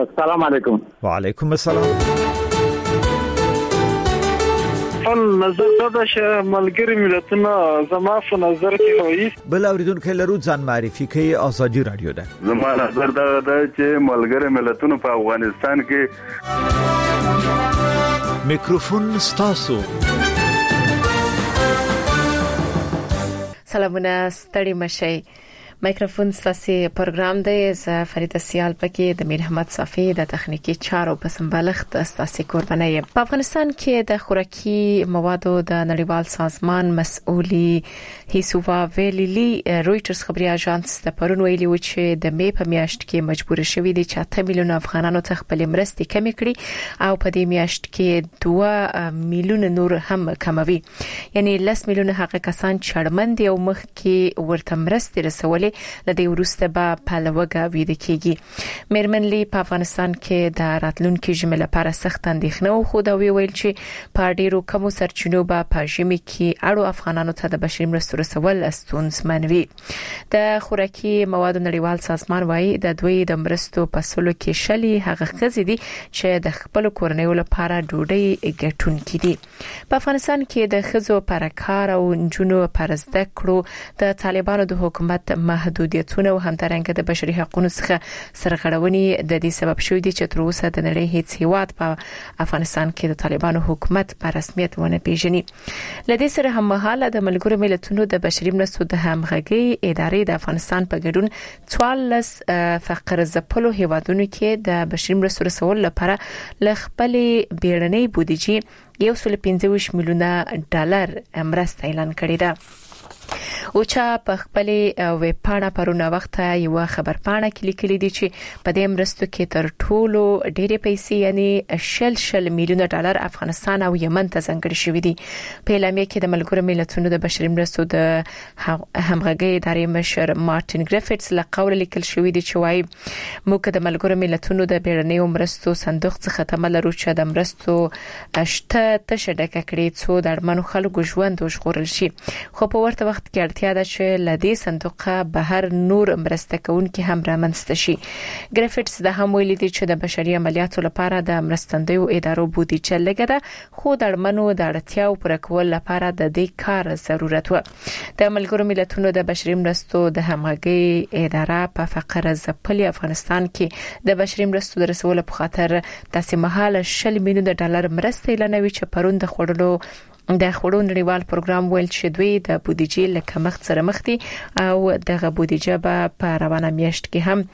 السلام علیکم. وعلیکم السلام. نظر دا چې ملګری ملتونه زما په نظر کې وایي بل اوریدونکو لرو ځان معرفي کوي ازادي رادیو ده. زما نظر دا چې ملګری ملتونه په افغانستان کې میکروفون ستاسو. سلامونه ستړي مشي. میکروفون ستاسو پروګرام دی. زه فریده سیال پکې د میر احمد صافی د تخنیکی چارو په سمبالښت ستاسو قرباني یم. په افغانستان کې د خوراکي موادو د نړیوال سازمان مسؤلي هیسووا ویلي رويټرز خبري اژانس د پرون ویلي و چې د می په میاشت کې مجبور شوی دي چې 8 میلیون افغانانو ته خپل مرستې کمې کړي او په دې میاشت کې 2 میلیون نور هم کموي. یعنی 10 میلیون هغه کسان چې اړمن دي او مخ کې ورته مرستې رسولې لدې ورسته به په لوګه ویده کیږي. میرمنلی په افغانستان کې د راتلونکو ژمي لپاره سخت اندېښنه او خو دا ویل چې په ډیرو کمو سرچینو به په ژمي کې اړو افغانانو ته د بشري مرستو رسول ستونزمنوي. د خوراکي موادو نړیوال سازمان وايي د دوی د مرستو په سلو کې شلي هغه خزې دي چې د خپل کورنیو لپاره ډوډۍ ګټونکي دي. په افغانستان کې د خزو پر کار او جنونو پر زده کړو د طالبانو د حکومت محدودیتونه او همدارنګه د بشري حقوقو څخه سرغړونې د دې سبب شوې دي چې تر اوسه د نړۍ هیڅ هیواد په افغانستان کې د طالبانو حکومت په رسمیت ونه پیژني. لدې سره هم مهاله د ملګرو ملتونو د بشري مرستو د همغږي ادارې د افغانستان په ګډون 14 فقر زپلو هیوادونو کې د بشري مرستو رسول لپاره لخپل بیړنۍ بودیجه 1.25 میلیونه ډالر مرسته اعلان کړې ده. او چا په خپل ویب پاڼه پرونه وخت یو خبر پاڼه کې لیکلي دي چې په دې مرستو کې تر ټولو ډېرې پیسې یعنی 1.6 میلیونه ډالر افغانستان او یمن ته ځانګړي شوې دي. په اعلامیه کې د ملګرو ملتونو د بشري مرستو د همغږي ادارې مشر مارټین ګریفټس له قول لیکل شوې دي چې وايي موږ د ملګرو ملتونو د بیړنۍ مرستو صندوق څخه تمه لرو چې د مرستو شته تشه ډکه کړي څو د اړمنو خلکو ژوند وژغورل شي. خو په ورته وخت کې اړتیا ده چې لدې صندوقه بهر نور مرسته کوونکي هم رامنځته شي. ګریفټس د هم ویلي دي چې د بشري عملیاتو لپاره د مرستندویو ادارو بودیجه لګه ده خو د اړمنو د اړتیاو پوره کول لپاره د دې کار ضرورت و. د ملګرو ملتونو د بشري مرستو د همغږي اداره په فقر زپلي افغانستان کې د بشري مرستو د رسولو په خاطر تاسو مهاله 100 میلیون ډالر مرسته اعلانوي چې پرون د خړلو نړیوال پروګرام ویل چې دوی د بودیجې له کمښت سره مخ دي او دغه بودیجه به په روانه میاشت کې هم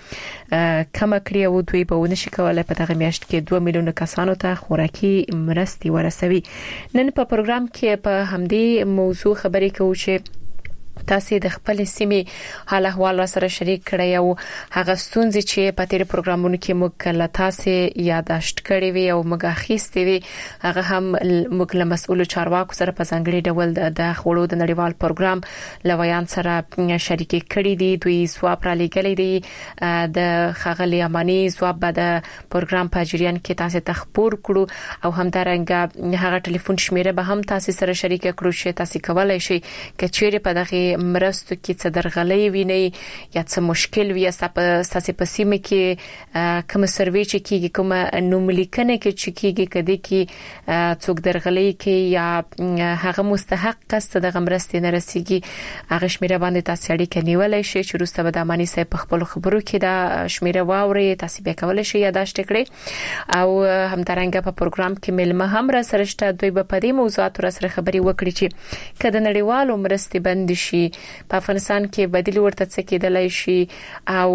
کم کړي او دوی به ونشي کولای په دغه میاشت کې 2 میلیون کسانو ته خوراکي مرستې ورسوي. نن په پروګرام کې په همدې موضوع خبرې کوو چې تاسو د خپل سیمې حال احوال سره شریک کړئ او هغه ستونزې چې په تیر پروګرامونو کې موږ له تاسو یاداشت کړې وي او موږ اخیستې وي هغه هم موږ له مسؤل چارواکو سره په ځانګړي ډول د خړو د نړیوال پروګرام لویان سره شریک کړي دي. دوی سواب را لګلې دي د خغلی امانی سواب د پروګرام په جریان کې تاسو ته خبر کړو او همدارنګه هغه ټلیفون شمیره به هم تاسو سره شریک کړو چې تاسو کولای شئ کچېره په دغه مرستو کې څه درغلې ویني یا څه مشکل وي تاسو په سیمه کې کوم سروې چې کیږي کوم نوملیکنه کې چې کیږي کدي کې څوک درغلې کې یا هغه مستحق کس د غمرستې نه رسیږي هغه شمیره باندې تاسو اړیکه نیولای شئ چې روسته به د امانی صاحب په خپل خبرو کې دا شمیره واوري تاسو به کولای شئ یاداشت کړئ او همدارنګه په پروګرام کې ملمه هم را سره شته دوی په دې موضوعات را سره خبري وکړي چې کله نړیوالو مرستې بند شي په افغانستان کې بدیل ورته څه کېدلای شي او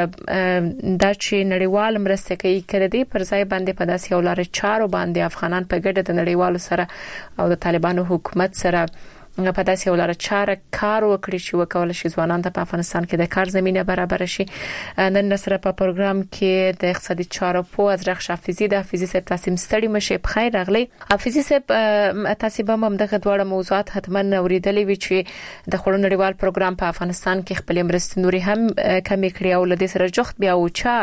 دا چې نړیوال مرسته کوي کړي دي پر ځای باندې په داسې اولار چارو باندې افغانان په ګډه د نړیوالو سره او د طالبانو حکومت سره په داسې ولاره چاره کار وکړي چې وکول شي ځوانان ته په افغانستان کې د کار زمينه برابر شي. نن سره په پروګرام کې د اقتصادي چارو په ازرخ حافظي د حافظي صاحب تاسو مستړي مشه په خیر راغلي. حافظي صاحب تاسو به هم دغه دوړه موضوعات حتما اوریدلې وي چې د خړو نړیوال پروګرام په افغانستان کې خپل مرستې نوري هم کمی کړی او لدې سره جوخت بیا او چا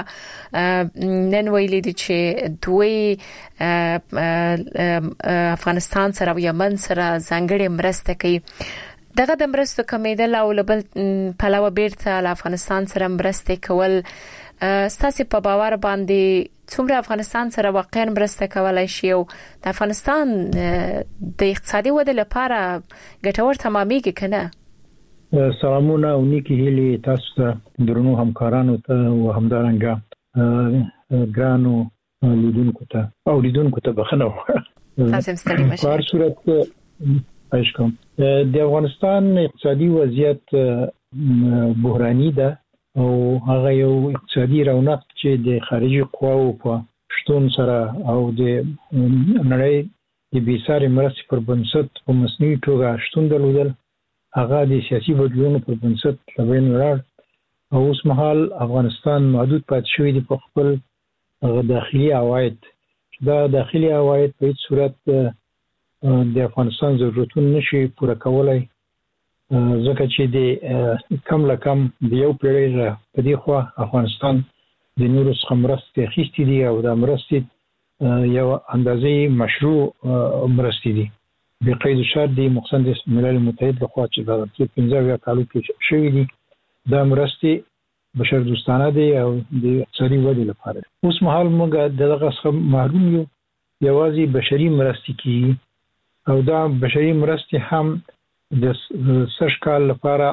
نن ویلي دي چې دوی افغانستان سره او یمن سره ځانګړي مرسته کوي. دغه د مرستو کمیدل او لبل پلاو بیرته له افغانستان سره مرسته کول ستاسو په باور باندې څومره افغانستان سره واقعا مرسته کولای شي او د افغانستان د اقتصادي ودې لپاره ګټور تمامېږي کنه؟ سلامونه او نیکی هیلې تاسو ته درنو همکارانو ته او همدارنګه ګرانو لیدونکو ته بخښنه تاسو ستړي مشه. په هر صورت پښکم د افغانستان اقتصادي وضعیت بحراني ده او هغه یو اقتصادي رونق چې د خارجي قواو په شتون سره او د نړۍ د بیساري مرستې پر بنسټ په مصنوعي توګه شتون درلودل، هغه د سیاسي بدلونونو پر بنسټ لبین ولاړ او اوس مهال افغانستان محدود پاتې شوی دی په خپل داخلي عواید. دا داخلي عواید په هیڅ صورت د افغانستان ضرورتونه نشي پوره کولای، ځکه چې د کم لکم د یو پیړۍ په دې خوا افغانستان د نورو څخه مرستې اخیستې دي او دا مرستې یو اندازې مشروع مرستې دي بقید شرط دی مقصد ملل متحد لخوا چې دا 15 کالو کې شوې دي. دا مرستې بشر دوستانه دي او د اقتصادي ودې لپاره. اوس مهال موږ دغه څخه محروم یو، یوازې بشري مرستې کیږي او دا بشري مرستې هم د سږ کال لپاره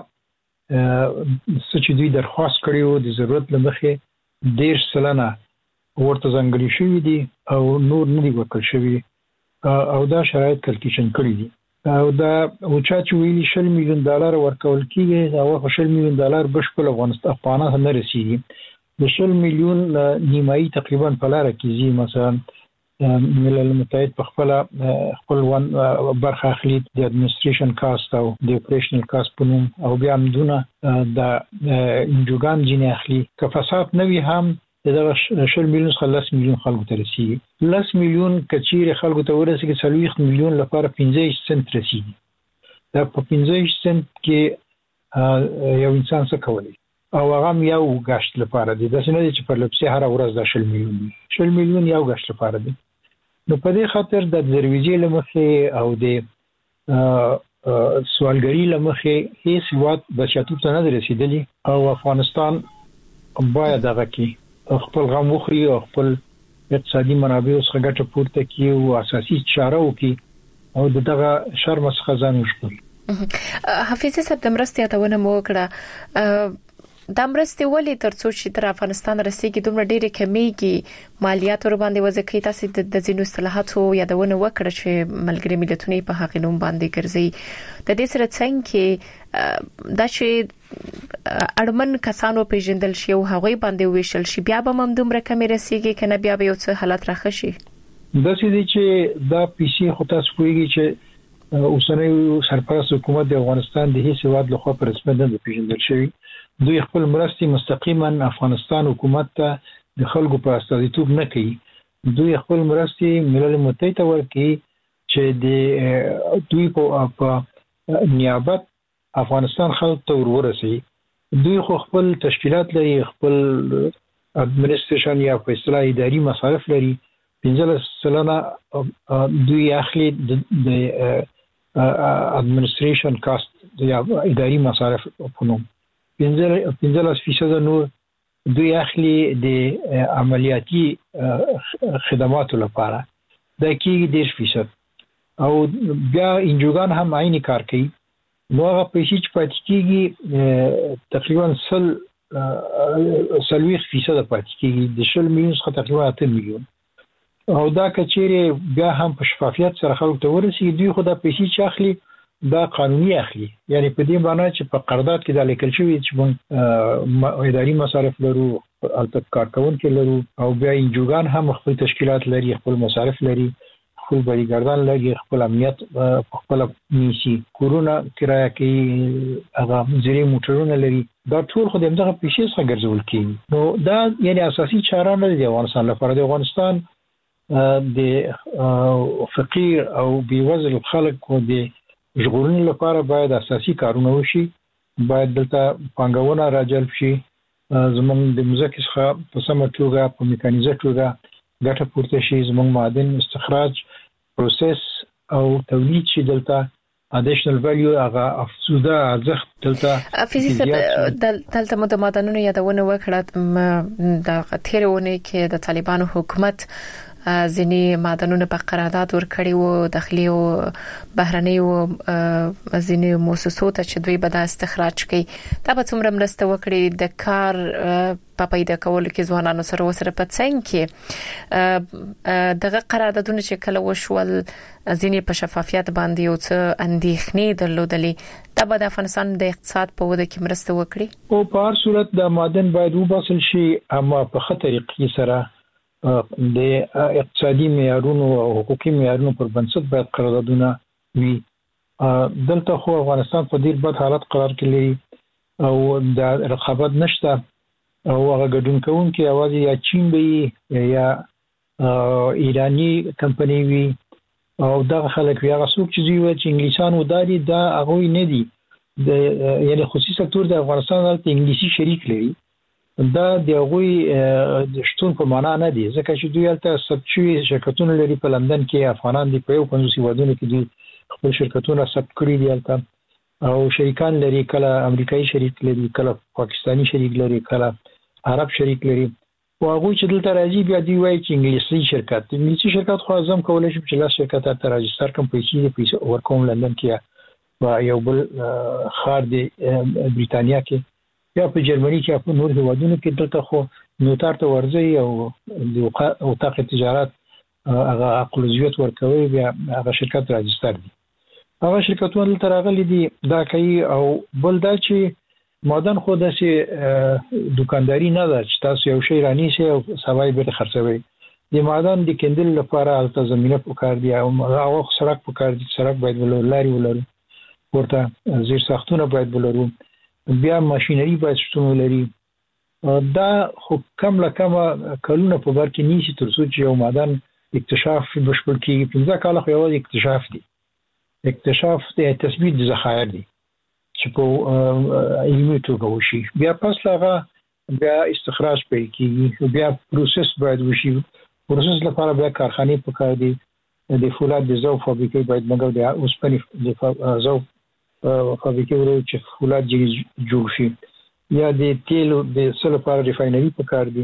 چې دوی درخواست کړی و د ضرورت له مخې 10% ورته ځانګړي شوي دي او نور نه دي ورکړل شوي او دا شرایط کلکشن کړی دي او دا چې ویلي $100 میلیون ورکول کیږي او $100 میلیون بشپړ افغانستان نه رسیږي. د $100 میلیون نیمایي تقریبا په لار کې زی مثلا ملل متحد په خپل برخه اخلي د اډمنستریشن کاست او د اپریشنل کاست په نوم او بیا هم دونه د انجوګان جنې اخلي که فساد نه وي هم دغه 10 میلیون څخه 10 میلیون خلکو ته رسیږي. 10 میلیون کچیر خلکو ته ورسیږي 40 میلیون لپاره 15 سنت رسیږي. دا په 15 سنت کې یو انسان څه کوي او هغه یو غشت لپاره دي. دا څنګه چې پر لپسه هر ورځ د 10 میلیون دي. 10 میلیون یو غشت لپاره دي. نو په دې خاطر د درویزې لمخې او د سوالګری لمخې هیڅ وخت بچاتو ته نه رسیدلی او افغانستان باید هغه کې خپل غم وخوري او خپل اقتصادي منابع څخه ګټه پورته کړي او اساسي چاره وکړي او دغه شرم څخه ځان وژغوري. حفیظ صاحب د مرستې یادونه مو وکړه، د مرستې ولې ترڅو چې تر افغانستان رسیدي دومره ډېرې کمیږي مالیات ور باندې وځي؟ تاسو د ځینو اصطلاحاتو یادونه وکړه چې ملګری ملتونه په هغه نوم باندې ګرځي. د دې سره څنګه دا چې اړمن کسانو پیژندل شي او هغه باندې ویشل شي بیا به هم دومره کمی رسیږي کنه بیا به یو څه حالت راخشي؟ دا چې دا پیسې خو تاسو کوی چې اوسنۍ سرپرست حکومت د افغانستان د هیڅ هیواد لخوا په رسمیت نه پیژندل شوی. دوی خپل مرستې مستقیما افغانستان حکومت ته د خلکو په استازیتوب نه کوي. دوی خپل مرستې ملل متحد ته ورکوي چې د دوی په نیابت افغانستان خلک ته ورسي. دوی خو خپل تشکیلات لري، خپل اډمنستریشن یا په اصطلاح اداري مصارف لري. 15% دوی اخلي د اډمنستریشن کاست یا اداري مصارف په نوم. 15% نور دوی اخلي د عملیاتي خدماتو لپاره دا کېږي 10% او بیا انجوګان هم عیني کار کوي. نو هغه پیسې چې پاتې کېږي تقریبا 30% پاتې کېږي د 10 میلیون څخه تقریبا 8 میلیون او دا کچېره بیا هم په شفافیت سره خلکو ته ورسیږي. دوی خو دا پیسې چې اخلي دا قانوني اخلي، یعنی په دې معنی چې په قرارداد کې د لیکل شوی چې موږ اداري مصارف لرو، البته کارکونکو لرو او بیا انجوګان هم خپل تشکیلات لري، خپل مصارف لري، خپل بریګردان لري، خپل امنیت خپل نیسی، کورونه کرایه کوي، هغه زیري موټرونه لري. دا ټول خو دغه پیسې څخه ګرځول کیږي. نو دا یعنی اساسي چاره نه دی افغانستان لپاره. د افغانستان د فقیر او بیوزل خلکو د ژغورنې لپاره باید اساسي کارونه وشي. باید دلته پانګونه راجلب شي، زموږ د مځکې څخه په سمه توګه په میکانیزه توګه ګټه پورته شي، زموږ معدن استخراج پروسس او تولید شي دلته additional value هغه افزوده ارزښت دلته دلته مدمدانونو یادونه وکړه د تیرونه کې د طالبانو حکومت ځینی معدنونه په قرارداد ورکړي وو داخلي او بهرني او ځینی مؤسسو ته چې دوی به د استخراج کوي دا به څومره مرسته وکړي د کار په پیدا کولو کې ځوانانو سره په څنګه کې دغه قراردادونه چې کله وشول ځینی په شفافیت باندې او څه اندېښنې درلودلې دا به د افغانستان د اقتصاد په وده کې مرسته وکړي او په هر صورت د معدن باید وباسل شي اما په خطرې کې سره د اقتصادي معیارونو او حقوقي معیارونو پر بنسټ باید قراردادونه وي دلته خو افغانستان په ډیر بد حالت قرار کې لري او د رقابت نشته او هغه ګډون کوونکي اواز یا چین وي یا ایرانی کمپنی وي او دا خلک هغه څوک چې دوی چې انګلیسانو داري دا هغه نه دي یعنی خصوصي سکتور د افغانستان د انګلیسي شریک لري دا د غوي د شتون په معنا نه دي ځکه چې دوی البته سبچوي شرکتونه لري په لندن کې افغانان دي په یو 50 ودونو کې دي خپل شرکتونه سب کړی دي البته او شریکان لري کله امریکایي شریک لري کله پاکستانی شریک لري کله عرب شریک لري او هغه چې دلته راځي بیا دی وایي چې انګلیسي شرکت خو اعظم کولای شي چې لا شرکت ته راجستر کوم پیسې ورکوم لندن کې یا یو بل خار دی بریتانیا کې یا په جرمني کې په نور هیوادونو کې دلته خو نوتار ته ورځي او د اوتاق تجارت هغه اقلوزیت ورکوي بیا هغه شرکت راجستر دي هغه شرکتونه دلته راغلي دي دا کوي او بل دا چې معدن خو داسې دکانداري نه ده چې تاسو یو شی رانیسئ او سبا یې بیرته خرڅوئ د معدن د کیندلو لپاره هلته زمینه پکار دي او هغه سړک پکار دي سړک باید لارې ولرو ورته زیر ساختونه باید ولرو بیا ماشينري باید شتون ولري دا خو کم له کم کلونه په بر کې نیسی تر څو چې یو معدن اکتشاف بشپړ کیږي 15 کال خو یو اکتشاف دی اکتشاف د تثبیت د ذخایر دی چې په علمي توګه وشي بیا پس هغه بیا استخراج پیل کیږي بیا پروسس باید وشي پروسس لپاره بیا کارخانه پکار دي د فولاد د زو فابریکې باید موږ د اوسپنې د زو فابریکې ورو چې فولاد جوړ شي یا د تیلو د سل لپاره ریفاینري پکار دي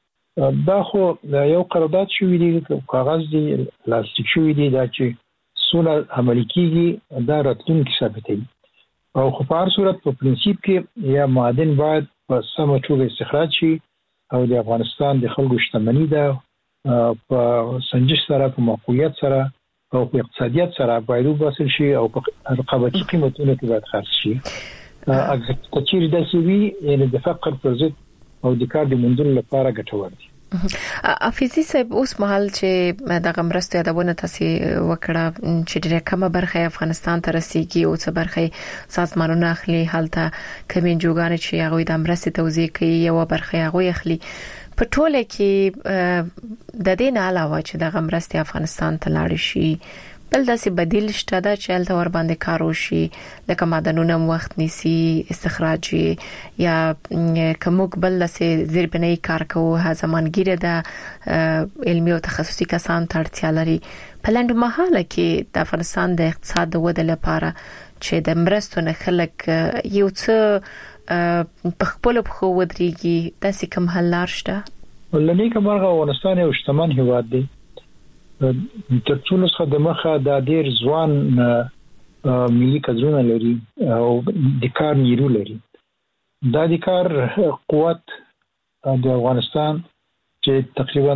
دا خو یو قرارداد شوی دی کاغذ دی لاستیک شوی دی دا چې سونه عملي کیږي دا راتلونکي ثابتوي او خو په هر صورت په پرنسيپ کې یا معدن باید په سمه توګه استخراج شي او د افغانستان د خلکو شتمنۍ ده په سنجش سره په موقعیت سره او په اقتصادیت سره باید وباسل شي او په رقابتي قیمتونو کې باید خرڅ شي اګه چې د سوي یعنی د فقر پر ضد او د کار د مندل لپاره ګټور دي افیزي صاحب اوس مهال چې د غمرستو یادونه تاسو وکړه چې ډېر کمه برخه افغانستان ته رسیدي او څه برخه سازمانونه اخلي حالته کمین جوګان چې هغه د امرستي توزیع کوي یو برخه هغه اخلي په ټوله کې د دې نه علاوه چې د غمرستي افغانستان ته لاړ شي بل داسې بدیل شته دا چې الته ور باندې کار وشي لکه معدنونه وخت نیسي استخراج یا کومک بل داسې زیربنای کار کوو زمانګیره د علمي او تخصصي کسان ته اړتیا لري په لنډ مهاله کې د افغانستان د اقتصاد د وده لپاره چې د مرستو نه خلک یو څه په خپل خو ودرېږي داسې کوم حل لار شته ولني کومه افغانستان یو شتمن هیواد دی تر څو څخه د مخه د ډیر ځوان ملي کډرونه لري او د کار نیرو لري دا د کار قوت د افغانستان چې تقریبا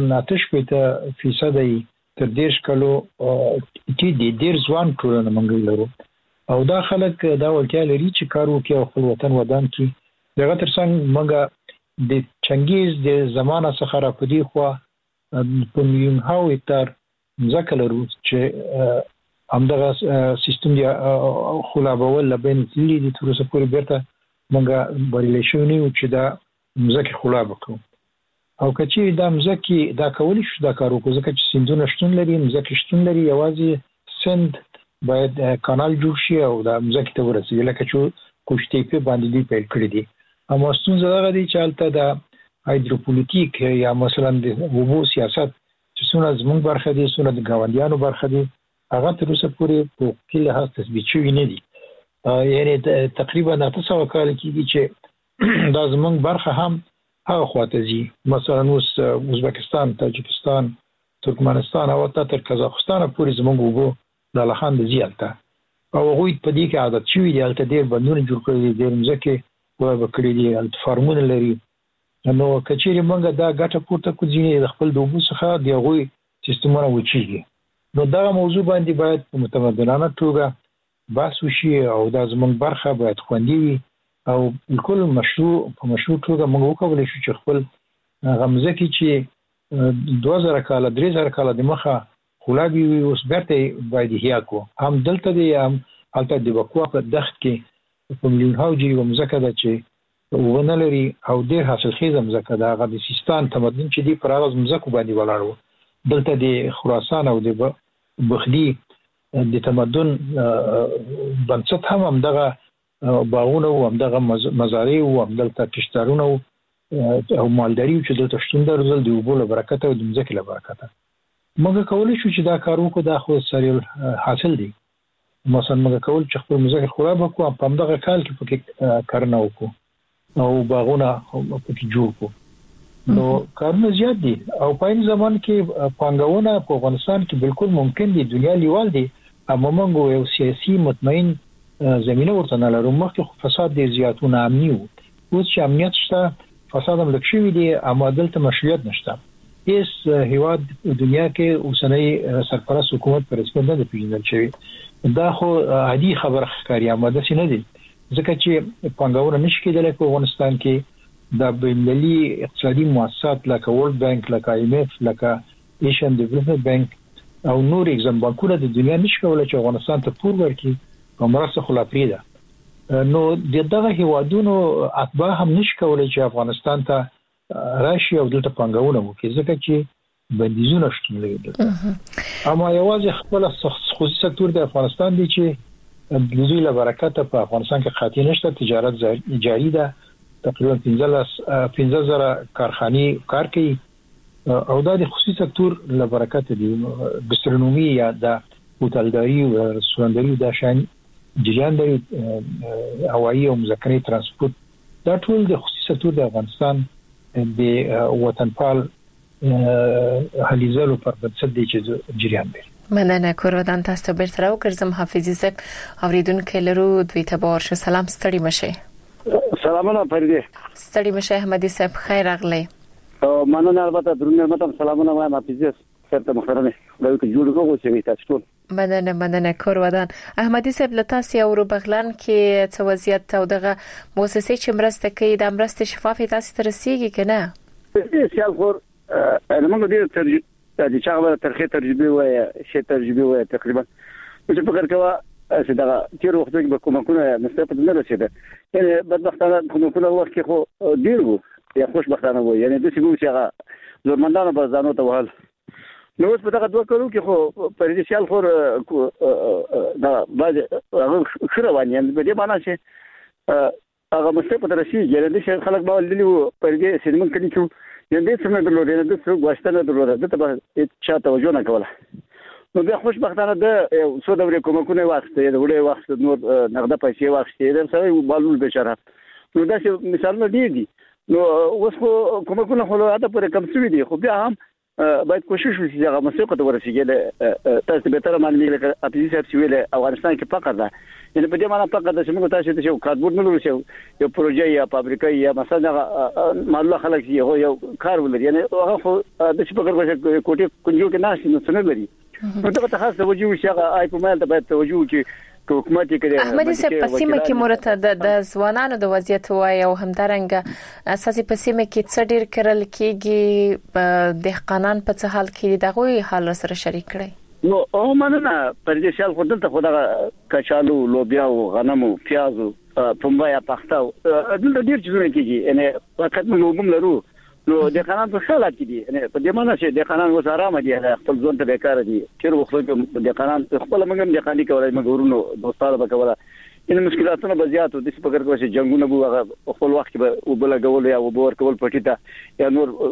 8% تر 10 کلو کې د ډیر ځوان ټولنه منګل لرو او دا خلک دا ولټیا لري چې کار وکړي او خپل وطن ودان کړي دغه ترڅنګ موږ د چنګیز د زمانه څخه را پدې خو په میلیون هاو هکتار ځکه لرو چې همدغه سیستم دی خلابول لبین تللی دي تر اوسه پورې بیرته موږ بریلی شو نه چې دا ځکه خلاب وکړو او کچې دا ځکه دا کولی شو دا کار وکړو ځکه چې سیندونه شتون لري ځکه شتون لري یوازې سند باید کانال جوړ شي او دا ځکه ته ورسېږي لکه چې کوشتي په باندې دی پیل کړی دي اما ستونزه دا دی چې البته دا هایدروپولیټیک یا مثلا د وبو سیاست چې څونه زموږ برخه دي څونه د ګاونډیانو برخه دي هغه تر اوسه پورې په کله هڅه تثبیت شوی نه دي. یعنی تقریبا 900 کال کېږي چې دا زمونږ برخه هم هغه خواته ځي. مثلا اوس ازبکستان، تاجکستان، ترکمنستان او حتی تر قزاقستان پورې زمونږ وګو د لخان د زیالته او هغوی په دې کې عادت شوي دي. هلته ډېر بندونه جوړ کړي دي، ډېر مځکې وکړي دي، هلته فارمونه لري. نو که چیرې موږ دا ګټه پورته کړو ځینې د خپل د اوبو څخه د هغوی سیستمونه وچیږي. نو دغه موضوع باندې باید په متمدنانه توګه بحث وشي او دا زموږ برخه باید خوندي وي او بالکل مشروع توګه موږ وکولای شو چې خپل هغه مځکې چې 2000 کاله 3000 کاله د مخه خلابي وي اوس بیرته باید احیا کو. هم دلته دی هم هلته د بکوا په دښت کې په ملیونها جریبه مځکه ده چې ونه لري او ډېر حاصلخیزه مځکه ده. هغه د سیستان تمدن چې دی پر هغه مځکو باندې ولاړ و. دلته د خراسان او د بخدي د تمدن بنسټ هم همدغه باغونه او همدغه مزارع او همدلته کشتارونه او مالداري چې دلته شتون درلود د اوبو له برکته او د مځکې له برکته. موږ کولی شو چې دا کار وکړو. دا خو سریع حاصل دی. مثلا موږ کول چې خپل مځکه خراب کړو، په همدغه کال کې پکې کارونه وکړو او باغونه پکې جوړ کړو. نو کارونه زیات دي او په این زمان کې پانګونه په افغانستان کې بالکل ممکن دي، دنیا لیوال دي. اما موږ یو سیاسي مطمئن زمينه ورته نه لرو. مخکې فساد ډیر زیاتونه امني وو، اوس چې امنیت شته فساد هم لږ شوی دی، اما دلته مشروعیت نشته. هیڅ هیواد دنیا کې اوسنۍ سرپرست حکومت پر رسمیت نه پیژندل شوی. دا خو عادي خبره ښکاري، اما دا څه نه دي، ځکه چې پانګونه نشي کېدلی په افغانستان کې. د بین‌المللي اقتصادي مؤسسات لکه ورلد بانک، لکه IMF، لکه ایشین ډیولپمنٹ بانک او نور ایگزام بانکونه د دنیا نشي کولای چې افغانستان ته پور ورکړي او مرسته خلا پریده. نو دغه هیوادونو اتباع هم نشي کولای چې افغانستان ته راشي او دلته پانګونه وکړي، ځکه چې بندیزونه شتون لري. اما یوازې خپل خصوصي سکتور د افغانستان دی چې د دوی له برکته په افغانستان کې خاطی نشته. تجارت جاری ده، تقریبا 15000 کارخانې کار کوي او دا د خصوصي سکتور له برکته دی. ګسترونومي یا د هوټلداري او رستورانتداري د شان جریان دی، هوایي او مذکرې ترانسپورت، دا ټول د خصوصي سکتور د افغانستان د وطنپال هلیزلو پر بنسټ دی چې جریان دی. مننه. کورودان تاسو بیرته راوګرځم. حافظي صاحب اوریدونکو لرو دوی ته بار شه. سلام، ستړي مشه. سلامونه پردي. ستړي مشه احمدي صاحب، خیر راغلی. مننه. البته درنه متم سلامونه وایم. حافظي صاحب محترمه دا یو جوړ کوو چې تاسو ټول مننه. کورودان احمدي صاحب، لته سیاورو بغلان کې څه وضعیت او دغه مؤسسې چې مرسته کوي د مرسته شفافي تاسو ته رسیږي کنه؟ سیال خور موږ ډیر ترجمه د چاغه ترخه ترجمه وای شي ترجمه وای تقریبا چې فکر کوه چې دا تیر وخت کې به کومکونه مستقبل نه رسیده. یعنی بدبختانه کومکونه وخت کې خو ډیر وو یا خوشبختانه وو، یعنی د څه وو چې هغه زورمندانو په ځانو ته وهل. نو اوس په دغه دوه کلو کې خو پر دې سیال خور دا باندې هغه خره وانه په دې معنی چې هغه مستقبل رسیږي. یعنی د خلک به ولې وو پر دې سینمن کې چې یعنی څنګه درلود، یعنی د څو غوښتنه درلود، د ته چا توجه نه کوله. نو بیا خوشبختانه د څو دورې کومکونه واخیسته، د وړې وخت نور نقده پیسې واخیسته، د سره بالول بشره. نو دا چې مثالونه دي. نو اوس خو کومکونه خو له اته پر کم شوي دي، خو بیا هم باید کوشش وشي چې هغه مسوقه ته ورسیږي. تاسو به تر باندې لکه اپوزیسیون چې ویل افغانستان کې فقر ده، یعنی په دې معنی فقر ده چې موږ تاسو ته یو کاربورډ نه لرو، یو پروژه یا فابریکه یا مثلا معلومه خلک یو کار ولري، یعنی هغه خو د څه فکر کوي کوټه کنجو کې ناشې نه څنګه لري. نو ته خاص توجه وشي هغه آی په مال ته باید توجه وکړي. حکومت کې احمدي صاحب په سیمه کې مرته د ځوانانو د وضعیت وای او همدارنګه اساسي په سیمه کې څه ډیر کړل کېږي، د قانون په څه حال کې دغه حال سره شریک کړي. نو او مننه. پر دې شال خودل ته خدای کچالو، لوبیا او غنمو، پیاز او پمبایا پخته دلته ډیر چیزونه کېږي. یعنی وخت موږ وګم لرو. نو د قانون په حالت کې دي، یعنی په دې معنی چې د قانون وزارت دي خپل ځون ته بیکار دي. چیرې وخت د قانون خپل موږ د قانوني کولای موږ ورونو دوستانه وکوله. ان مشکلاتونه به زیات د څه فکر کوي چې جنگونه بو هغه خپل وخت به وبله غول یا وبور کول پټی ته یا نور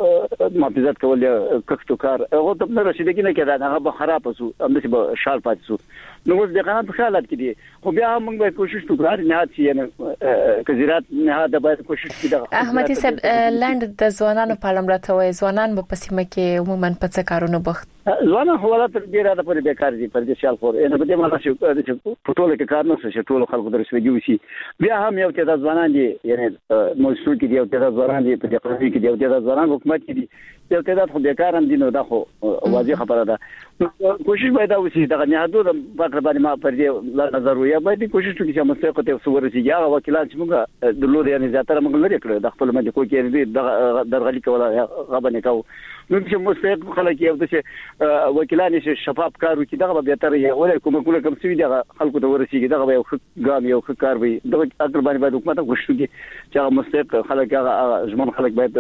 محافظت کول یا کښتو کار هغه د نه رسیدګي نه کېده هغه به خراب شو هم به شال پات شو نو اوس د قانون په حالت کې دي خو بیا موږ به کوشش وکړو نه چې یعنی کزیرات نه دا باید کوشش وکړو. احمد صاحب لاند د ځوانانو په اړه راته ځوانان په پسیمه کې عموما په څه کارونه بوخت ځوانان حواله تر ډیره د پرې بیکار دي پر دې شال خور نه به ما چې په ټوله کې کار نه شي ټول خلکو درسوي وسی بیا هم یو چې د ځوانان دي یعنی موضوع کې دی او د ځوانان دي په دې کې دی او د ځوانان حکومت کې دي یو تعداد خو بیکار هم دي نو دا خو واضح خبره ده کوشش باید وسی د غنیادو د فکر باندې ما پر دې نظر ویا باید کوشش وکړي چې مستقه ته صور شي یا وکیلان چې موږ د لور یعنی زیاتره موږ لري کړو د خپل مده کو کې د درغلي کوله غبنه کو نو چې مستقه خلک یو د وکیلان چې شفاف کار وکړي دغه به تر یو ولر کوم کوم څه دی خلکو ته ورسیږي دغه یو ګام یو کار وي د اکر باندې حکومت کوشش وکړي چې مستقه خلک هغه ژمن خلک باید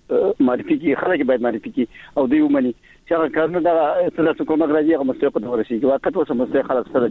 د معرفي کی خلک باید معرفي کی او دی ومني چې کارونه د ثلاثه کومه راځي هغه مستقه ته ورسیږي وخت اوس مستقه خلک سره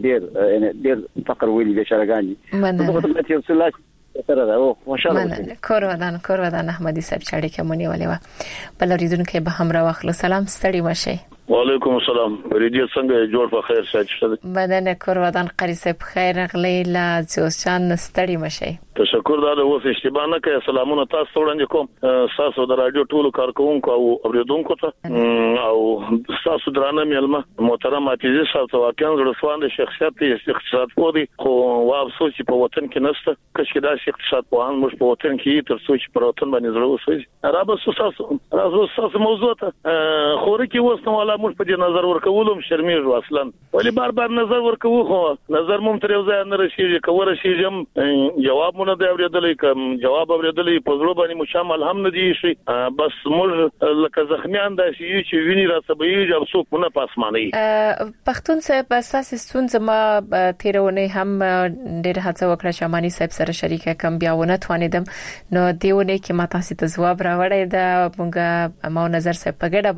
ډیر فقر ویلي د شرګانی دغه ته څه سره دا او خوشاله کورودان احمدي صاحب چاړي کې مونږ ولې و بل ورېدونکو به هم راوخلو سلام ستړي مشه. وعلیکم السلام ریډیو څنګه جوړ په خیر ساتي بدن کورودان قری صاحب خیر غلی لا جوشان ستړي مشه. تشکر دا د اوس اشتباه نه کوي سلامونه تاسو وړاندې کوم تاسو د رادیو ټولو کارکونکو او اوریدونکو ته او تاسو درانه ملما محترم حافظ صاحب ته واقعا زړه شخصیت اقتصاد پوری خو افسوس په وطن کې نشته کښ دا اقتصاد په ان موږ په وطن کې تر څو چې پر وطن باندې زړه وسوي رابطه تاسو موضوع ته خوري کې وسنه ولا موږ په دې نظر ورکولم شرمېږو اصلا ولی بار نظر ورکوو خو نظر مم تر یو ځای نه رسیږي کوم رسیږم جواب نه دی اوریدلې کوم جواب اوریدلې په زړه باندې مو شامل هم نه دی شي بس موږ لکه زخمیان د شي چې ویني راځي او څوک نه پاسماني پښتون صاحب اساس ستونزه ما تیرونه هم ډېر هڅه وکړه چې اماني صاحب سره شریکه کم بیاونه توانیدم نو دیونه کې ما تاسو ته جواب راوړی دا مونږه ما نظر صاحب په ګډه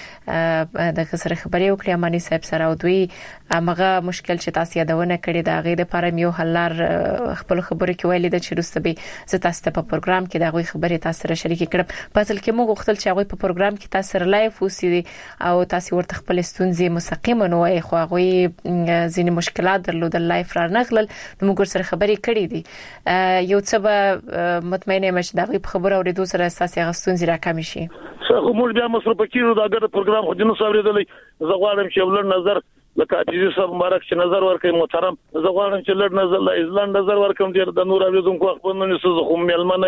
باندې د سره خبرې وکړې اماني صاحب سره او دوی هغه مشکل چې تاسو یادونه کړی دا غي د پاره یو حلار خپل خبرې کې ویلي د چیرسته به زه تاسو ته په پروګرام کې دا غوي خبرې تاسو سره شریک کړم په اصل کې موږ غوښتل چې هغه په پروګرام کې تاسو سره لایف وسی او تاسو ورته خپل ستونزې مستقیما نو وای خو هغه ځینې مشکلات درلودل لایف را نغلل نو موږ سره خبرې کړې دي یو څه به مطمئنه مش دا غي خبره اورېدو سره اساسي غستونځي راکم شي خو موږ بیا مصرف کیږو دا د پروګرام خو جنو صاحب زه غواړم چې ولر نظر لکه حافظ صاحب مبارک چې نظر ورکړي محترم زه غواړم چې لړ نظر لا اسلام نظر ورکړم ډیر د نور اوریدونکو خپل نه سوز خو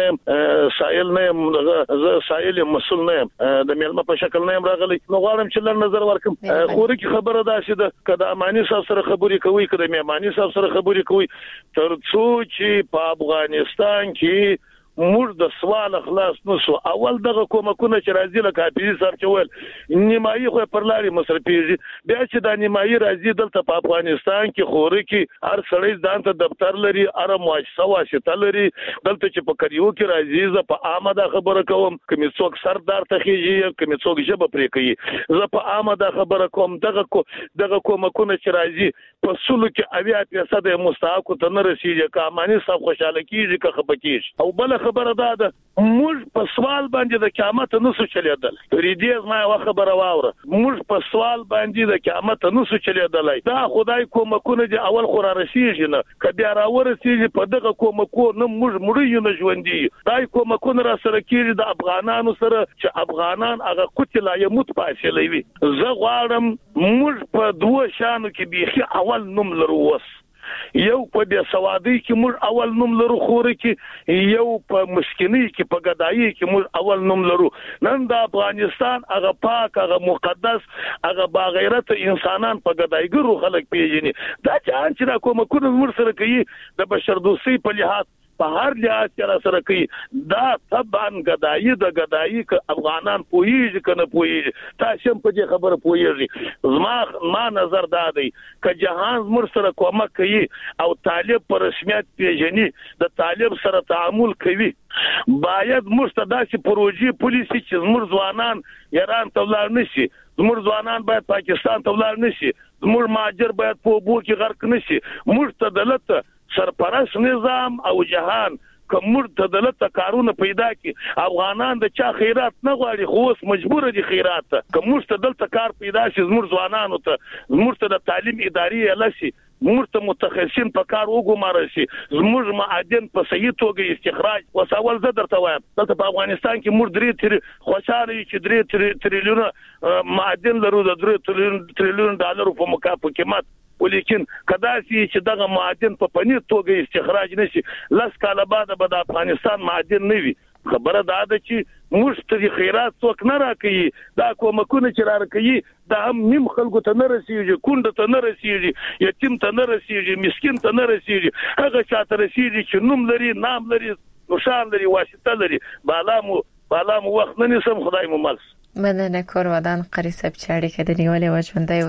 ملمنه سائل نه زه سائل مسول نه د ملمه په شکل نه راغلی نو غواړم چې لړ نظر ورکړم خو کی خبره ده چې کله اماني صاحب سره خبرې کوي کله میماني صاحب سره خبرې کوي تر څو چې په افغانستان کې موږ د سوال خلاص نشو اول دغه کومکونه چې راځي لکه حافظ صاحب چې ول نیمایي خو پر لاري مصرفيږي بیا چې د نیمایي راځي دلته په افغانستان کې خوري کې هر سړی ځانته دفتر لري اره مؤسسه واسطه لري دلته چې په کریو کې راځي زه په آمده خبره کوم کوم څوک سردار ته خيږي کوم څوک جبه پرې کوي زه په آمده خبره کوم دغه کومکونه چې راځي په سلو کې 80% مستحق ته نه رسیږي کامانی صاحب خوشاله کیږي که خپکیږي او بل خبره ده موږ په سوال باندې د قیامت نسو چلیدل ریډیز ما یو خبره واوره موږ په سوال باندې د قیامت نسو چلیدل دا خدای کومکونه دي اول خو را رسیږي نه کبه را ورسیږي په دغه کومکو نه موږ مړی نه ژوندۍ دای کومکونه را سره کیږي د افغانانو سره چې افغانان هغه قتل یموت پاسلې وي زه غواړم موږ په دوه شانو کې بيخي اول نوم لرو وس یو په د سوادي کې موږ اول نوم لرو خوري کې یو په مسکینی کې په غدایي کې موږ اول نوم لرو نن د افغانستان هغه پاک هغه مقدس هغه باغیرت انسانان په غدایګرو خلک پیژني دا چې دا کومکونه موږ سره کوي د بشردوسي په لحاظ په هر لحاظ سره کوي دا طبعا غدایي د غدایي ک افغانان پوهیږي کنه پوهیږي تاسو په دې خبره پوهیږي ما نظر دادی ک جهان مر سره کومک کوي او طالب پر رسمیت پیژني د طالب سره تعامل کوي باید مستداسي پروژې پولیسي چې زموږ ځوانان ایران ته ولاړ نشي زموږ ځوانان باید پاکستان ته ولاړ نشي زموږ ماجر باید په بو کې غرق نشي موږ ته دلته سرپرست نظام او جهان کومر ته دلته کارونه پیدا کی افغانان د چا خیرات نه غواړي خو اوس مجبور دي خیرات کومر ته دلته کار پیدا شي زموږ ځوانانو ته زموږ ته د تعلیم ادارې لسی زموږ ته متخصصین په کار وګمارل شي زموږ معادن په صحیح توګه استخراج وساول زه درته وایم دلته په افغانستان کې موږ 3 خوشاله چې 3 تریلیون معادن لرو د 3 تریلیون ډالر په مقابل قیمت ولیکن کداسي چې دغه معادن په پنیر توګه استخراج نشي لاس کاله بعد به د افغانستان معادن نه وي خبره دا ده چې موږ ته خیرات څوک نه راکړي دا کومکونه چې راکړي دا هم نیم خلکو ته نه رسیږي کونډه ته نه رسیږي یتیم ته نه رسیږي مسکین ته نه رسیږي هغه چاته رسیږي چې نوم لري نام لري نشان لري واسطه لري بالامو وخت نه نسم خدای مو ملس مننه کور ودان قری صاحب چې اړیکه د نیولې وژوندۍ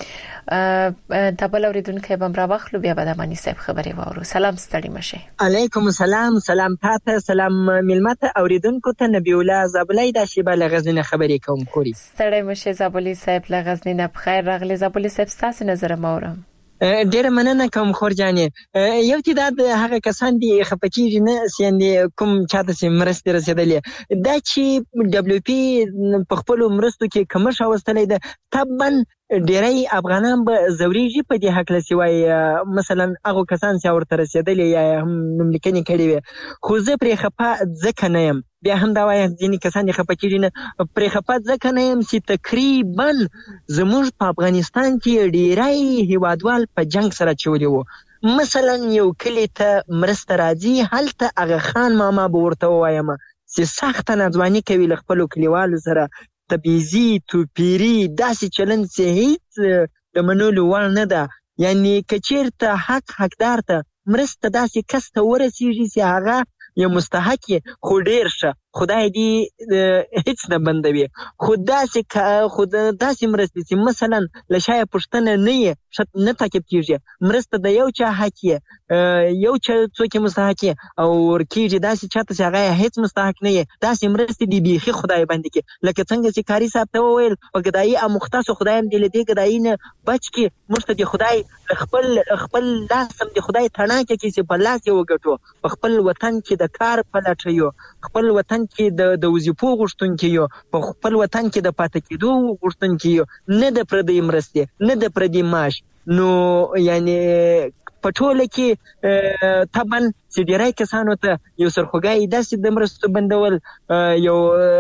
اوسې د بل اوریدونکو به راوخلو بیا به د مانی صاحب خبري وورو سلام ستړي مشه علیکم السلام سلام تاسو سلام ملمت اوریدونکو ته نبی الله زابلای د شیبه لغزنه خبري کوم خوري ستړي مشه زابلی صاحب لغزنه بخیر راغلی زابلی صاحب تاسو نظر مورم ډیر مننه کوم خور جانې یو تعداد هغه کسان دي خپکیږي نه سیندې کوم چاته سي مرسته رسیدلې دا چې دبليو پی په خپل مرستو کې کمر شاوستلې ده طبعا ډیری افغانان به زوريږي په دې حق لسی وای مثلا هغه کسان چې ورته رسیدلې یا هم نملیکني کړي وي خو زه پرې خپه ځکه نه يم بیا هم دا وای ځینې کسان خپکیږي نه پرې خپه ځکه نه يم چې تقریبا زموږ په افغانستان کې ډیری هیوادوال په جنگ سره چولي وو مثلا یو کلی ته مرسته راځي هلته هغه خان ماما به ورته وایم چې سخت ناځواني کوي ل خپل کلیوالو سره تبعیضي توپیری داسې چلند چې هیڅ د منلو وړ نه ده یعنی کچیرته حقدار ته مرسته داسې کس ته ورسیږي چې هغه یو مستحق خو ډیر شه خدای دې هیڅ نه بندوي خدا داسې مرسته چې مثلا لشای پښتنه نه تعقیب کیږي مرسته د یو چا حق یو چا څوک مستحق او ورکیږي داسې چاته چې هغه هیڅ مستحق نه داسې مرسته دی بيخي خدای باندې کې لکه څنګه چې کاری صاحب ته وویل او ګدای مختص خدای هم دې دې ګدای نه بچ کې مرسته دی خدای خپل لاسم دی خدای تڼا کې چې په لاس یو غټو په خپل وطن کې د کار پلټیو خپل وطن کې د وظیفو غوښتونکو یو په خپل وطن کې د پاتې کېدو غوښتونکو یو نه د پردي مرسته نه د پردي معاش نو یعنی پټوله کې طبعا چې ډیری کسانو ته یو سرخوږی داسې د مرستو بندول یو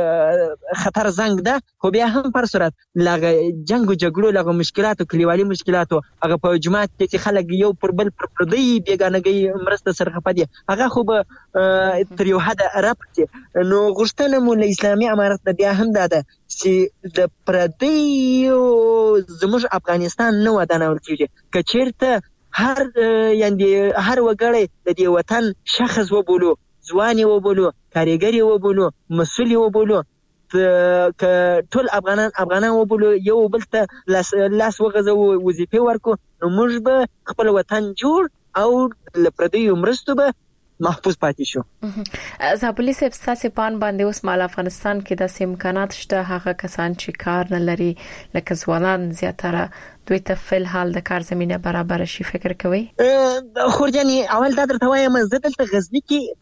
خطر زنګ ده خو بیا هم پر صورت لغه جنگ او جګړو لغه مشکلاتو کلیوالي مشکلاتو هغه په جماعت کې چې خلک یو پر بل پر پردي بیگانګي مرسته سره خپدي هغه خو به تر یو حد رابطه نو غوښتنه مو له اسلامي امارت بیا هم ده چې د پردي زموږ افغانستان نو ودانول کیږي کچیرته هر وګړی د دې وطن شخص وبولو ځواني وبولو کاریګری وبولو مسؤل وبولو ک ټول افغانان وبولو یو بل ته لاس وغځو وظیفه ورکو نو موږ به خپل وطن جوړ او لپردي مرستو به محفوظ پاتې شو زابلی صاحب تاسو پان باندې اوس مال افغانستان کې د امکانات شته هغه کسان چې کار نه لري لکه ځوانان زیاتره دوی ته فل حال د کار زمينه برابر شي فکر کوي خورجاني اول دا درته وایم زه دلته غزني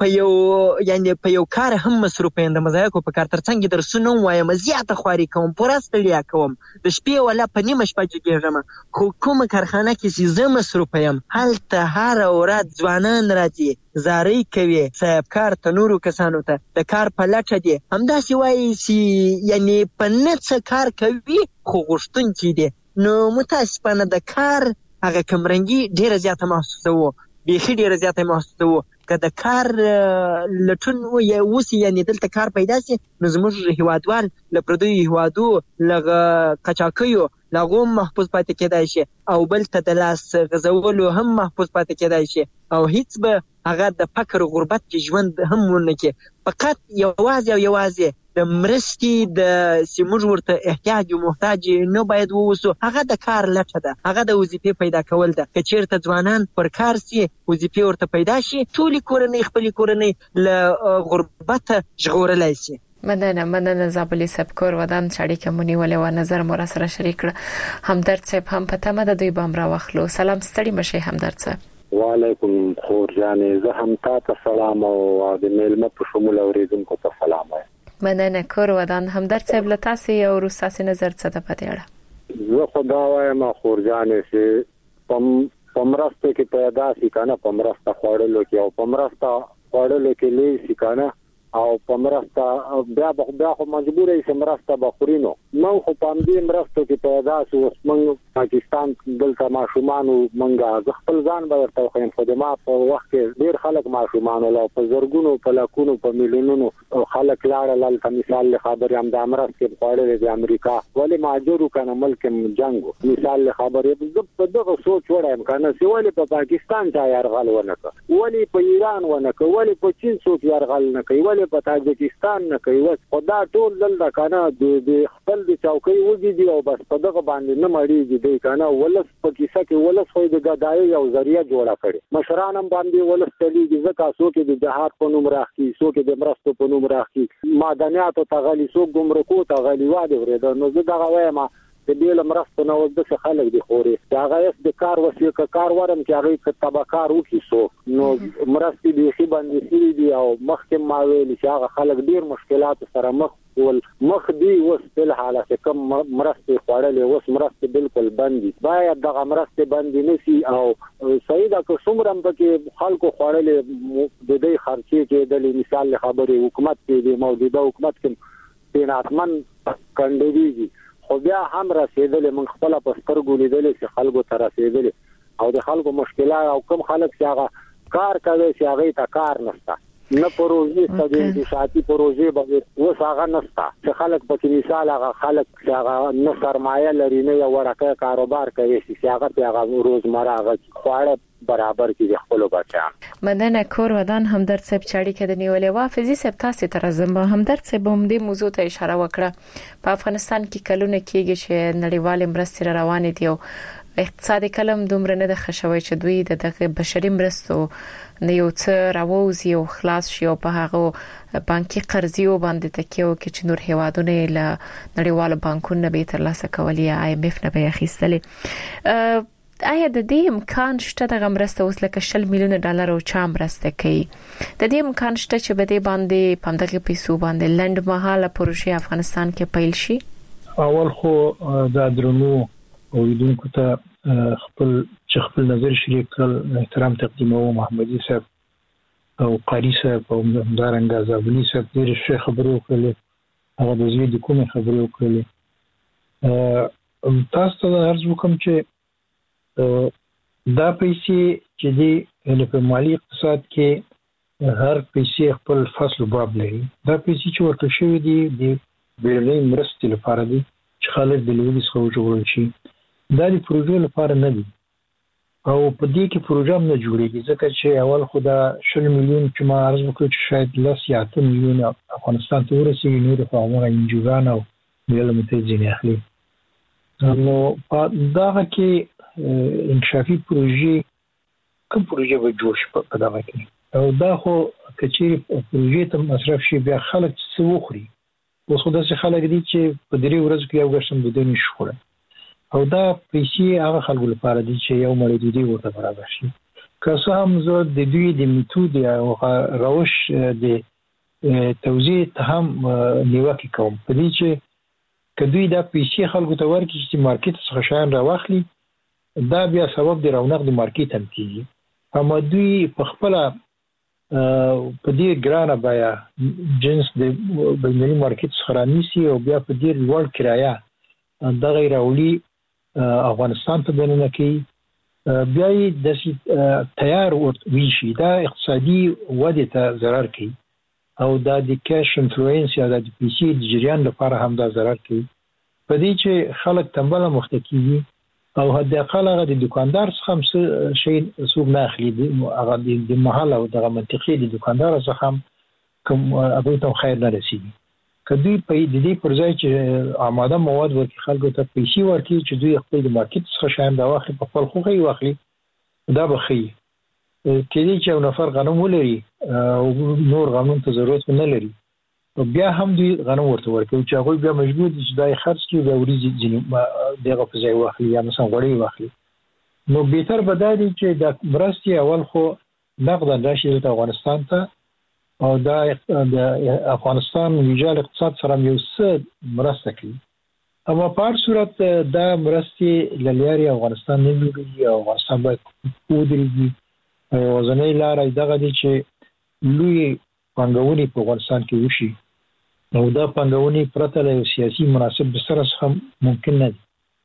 کې په یو کار هم مصروف یم د مزایکو په کار ترڅنګ درسونه وایم زیاته خواري کوم پرستلیا کوم د شپې ولا په نیمه شپه کېږم خو کوم کارخانه کې چې زه مصروف یم هلته هر ورځ ځوانان راځي زاري کوي صاحب کار ته نورو کسانو ته د کار په لټه دي همداسې وایي چې یعنی په نڅ کار کوي خو غوښتونکي دي نو متاسفانه د کار هغه کمرنګي ډیره زیاته محسوسه وو بیخي ډیره زیاته محسوسه وو که د کار لټون وسی یعنی دلته کار پیدا سي نو زموږ هیوادوال له پردي هیوادو لغه قچاقیو لغه محفوظ پاتې کېدای شي او بل ته د لاس غزولو هم محفوظ پاتې کېدای شي او هیڅ به هغه د فقر غربت کې ژوند هم ونه کې فقط یوازې د مرستې د سیمور ورته احتیاج او محتاج نه باید ووسو هغه د کار لټه ده هغه د وظیفې پیدا کول ده که چیرته ځوانان پر کار سي وظیفې ورته پیدا شي ټول کورنۍ خپل کورنۍ له غربت ژغورلای شي مننه زابلی صاحب کور ودان چاړي کومنی ولې و نظر مور سره شریک کړ همدرد صاحب هم پته مده دوی بام را وخلو سلام ستړي مشه همدرد صاحب وعلیکم خور جانې زه هم تاسو سلام او د میلمه په شمول اوریدونکو ته سلام وایم. مننه کور ودان همدرد صاحب له تاسو یو روساسي نظر څه د پته اړه. زه خدا وایم خور جانې چې پمرسته کې پیدا سي کنه پمرسته خوړلو کې او پمرسته خوړلو کې لې سي کنه او پمرسته بیا خو مجبور یې سمرسته بخورینو نو خو پام دې مرسته کې پیدا سو موږ پاکستان دلته ماشومان منګه خپل ځان به ورته خو خدمات په وخت کې ډیر خلک ماشومان له په زرګونو په لکونو په میلیونونو خلک لاړل په مثال له خبرې هم د امرست کې خوړل د امریکا ولی ماجرو کنه ملک جنگو مثال له خبرې په دغه سوچ وړایم کنه چې ولی په پاکستان ځای يرغل ونکړ ولی په ایران ونکړ ولی په چین څوک يرغل نه کوي ولی په تاجکستان نه کوي خدا ټول دلته کنه د خپل د چوکۍ وږي دی او بس په دغه باندې نه مړیږي دی کنه ولس په کیسه کې ولس خو د غدای یو ذریعہ جوړه کړي مشران هم باندې ولس تلیږي ځکه څوک د جهاد په نوم راخي څوک د مرستو په نوم راخي معدنیات او تغلی څوک ګمرکو تغلی واده ورته نو زه دغه وایم د بیل مرستو نو د خلک دی خوري دا غیس د کار وسیله کار ورم چې هغه تبکار وکي سو نو مرستي دی خي باندې سړي دی او مخکې ما ویل چې هغه خلک ډیر مشکلات سره مخ دی وسل حالت کم مرستي خوړلې وس مرستي بالکل بندي باید دغه مرستي بندي نشي او سیدا کو څومره پکې خلکو خوړلې د دې خرچي کې د مثال خبرې حکومت کې د موجوده حکومت کې پیناتمن کندېږي خو بیا هم رسیدل من خپل په سترګو لیدل چې خلکو ته رسیدل او د خلکو مشکلات او کم خلک چې هغه کار کوي چې هغه ته کار نشته نه پروژې ستاسو شاعتي پروژې به وساغه نشته چې خلک په مثال هغه خلک چې هغه نه سرمایه لري نه یو ورکه کاروبار کوي چې هغه روزمره هغه خواړه برابر کې خپل بچا مننه کور ودان همدرد صاحب چاړي کې د نیولې وافزي صاحب تاسو ته راځم همدرد صاحب هم دې موضوع ته اشاره وکړه په افغانستان کې کلونه کېږي چې نړیوال مرستې روانې دي او اقتصادي کلم دومره نه د خښوي چې دوی د بشري مرستو نه یو څه راووزي او خلاص شي او په هغه بانکي قرضې باندې تکیه وکړي چې نور هیوادونه له نړیوالو بانکونو به ترلاسه کوي IMF نه به اخیستلې آیا د دې امکان شته د مرسته اوس لکه 10 میلیون ډالر او چا مرسته کوي د دې امکان شته چې به دې باندې پمدغه پیسو باندې لند مهاله پروژه افغانستان کې پیل شي اول خو د درنو اوریدونکو ته خپل نظر شریک کړل احترام تقدیمو محمدي صاحب او قاری صاحب او دارنګ زابونی صاحب ډېر ښه خبرې وکړلې هغه د زوی د کومې خبرې وکړلې تاسو ته عرض وکم چې دا پیسې چې د په مالی اقتصاد کې هر پیسې خپل فصل باب لري دا پیسې چې ورته شوی دي د بیرلین مرستې لپاره دي چې خلک د لوګي څخه جوړول شي دا د پروژې لپاره نه دي او په دې کې پروژه هم نه جوړېږي ځکه چې اول خدا 10 میلیون چې ما عرض وکړ چې شاید 10 یا 8 میلیون افغانستان ته ورسېږي نور په هغه انجوګان او ویل متځینې اخلي نو په دغه کې انکشافي پروژې کوم پروژه به جوړ شي په دغه کې او دا خو کچېری پروژې ته مصرف شي بیا خلک څه وخوري اوس خو داسې خلک دي چې په درې ورځو کې یو غشم بده نشي خوړل او دا پیسې هغه خلکو لپاره دي چې یو مړی دی ورته برابر شي که څه هم زه د دوی د میتود او روش د توزیع ته هم نیوکه کوم په دې چې کدوې دا پیسې خلکو ته ورکړي چې مارکیټ څخه شایان راوخلي دا بیا سبب د رونق د مارکیټ هم کیږي اما دوی په خپل په دې ګرانه بیا جنس د بینالمللي مارکیټ څخه رانیسي او بیا په دې لوړ کرایه د غیر اولی افغانستان ته دننه کوي بیا د تیار ویشي دا اقتصادي وده ته ضرر کوي او دا د کیش انفلوئنس یا د پیسې د جریان لپاره هم دا ضرر کوي په دې چې خلک تنبل مختکیږي او حد اقل هغه د دکاندار څخه هم شي سوق نه اخلي هغه د محل او د منطقې د دکاندار څخه هم کوم هغه ته خیر نه رسیږي کدی په دې پر ځای چې آماده مواد ورکړي خلکو ته پیسې ورکړي چې دوی خپل د مارکیټ څخه شاین دا واخلي په خپل خوغي واخلي دا به خي کله چې یو نفر غنم ولري او نور غنم ته ضرورت نه لري بیا هم دوی غنم ورته ورکوي چې هغه بیا مجبور دي چې دای خرڅ کړي او وريځي ځینې دغه په ځای واخلي یا مثلا غوړي واخلي نو بهتر بدادي چې د مرستي اول خو نقد راشي د افغانستان ته او د افغانستان ویجال اقتصاد سره یو څه مرسته کوي. اما په هر صورت دا مرستي للیاري افغانستان نه جوړیږي او افغانستان باید ودرېږي. وزنۍ لاره دغه دي چې لوی پانګونې په افغانستان کې وشي او دا پانګونې پرته له سیاسي مناسب سره هم ممکن نه دي.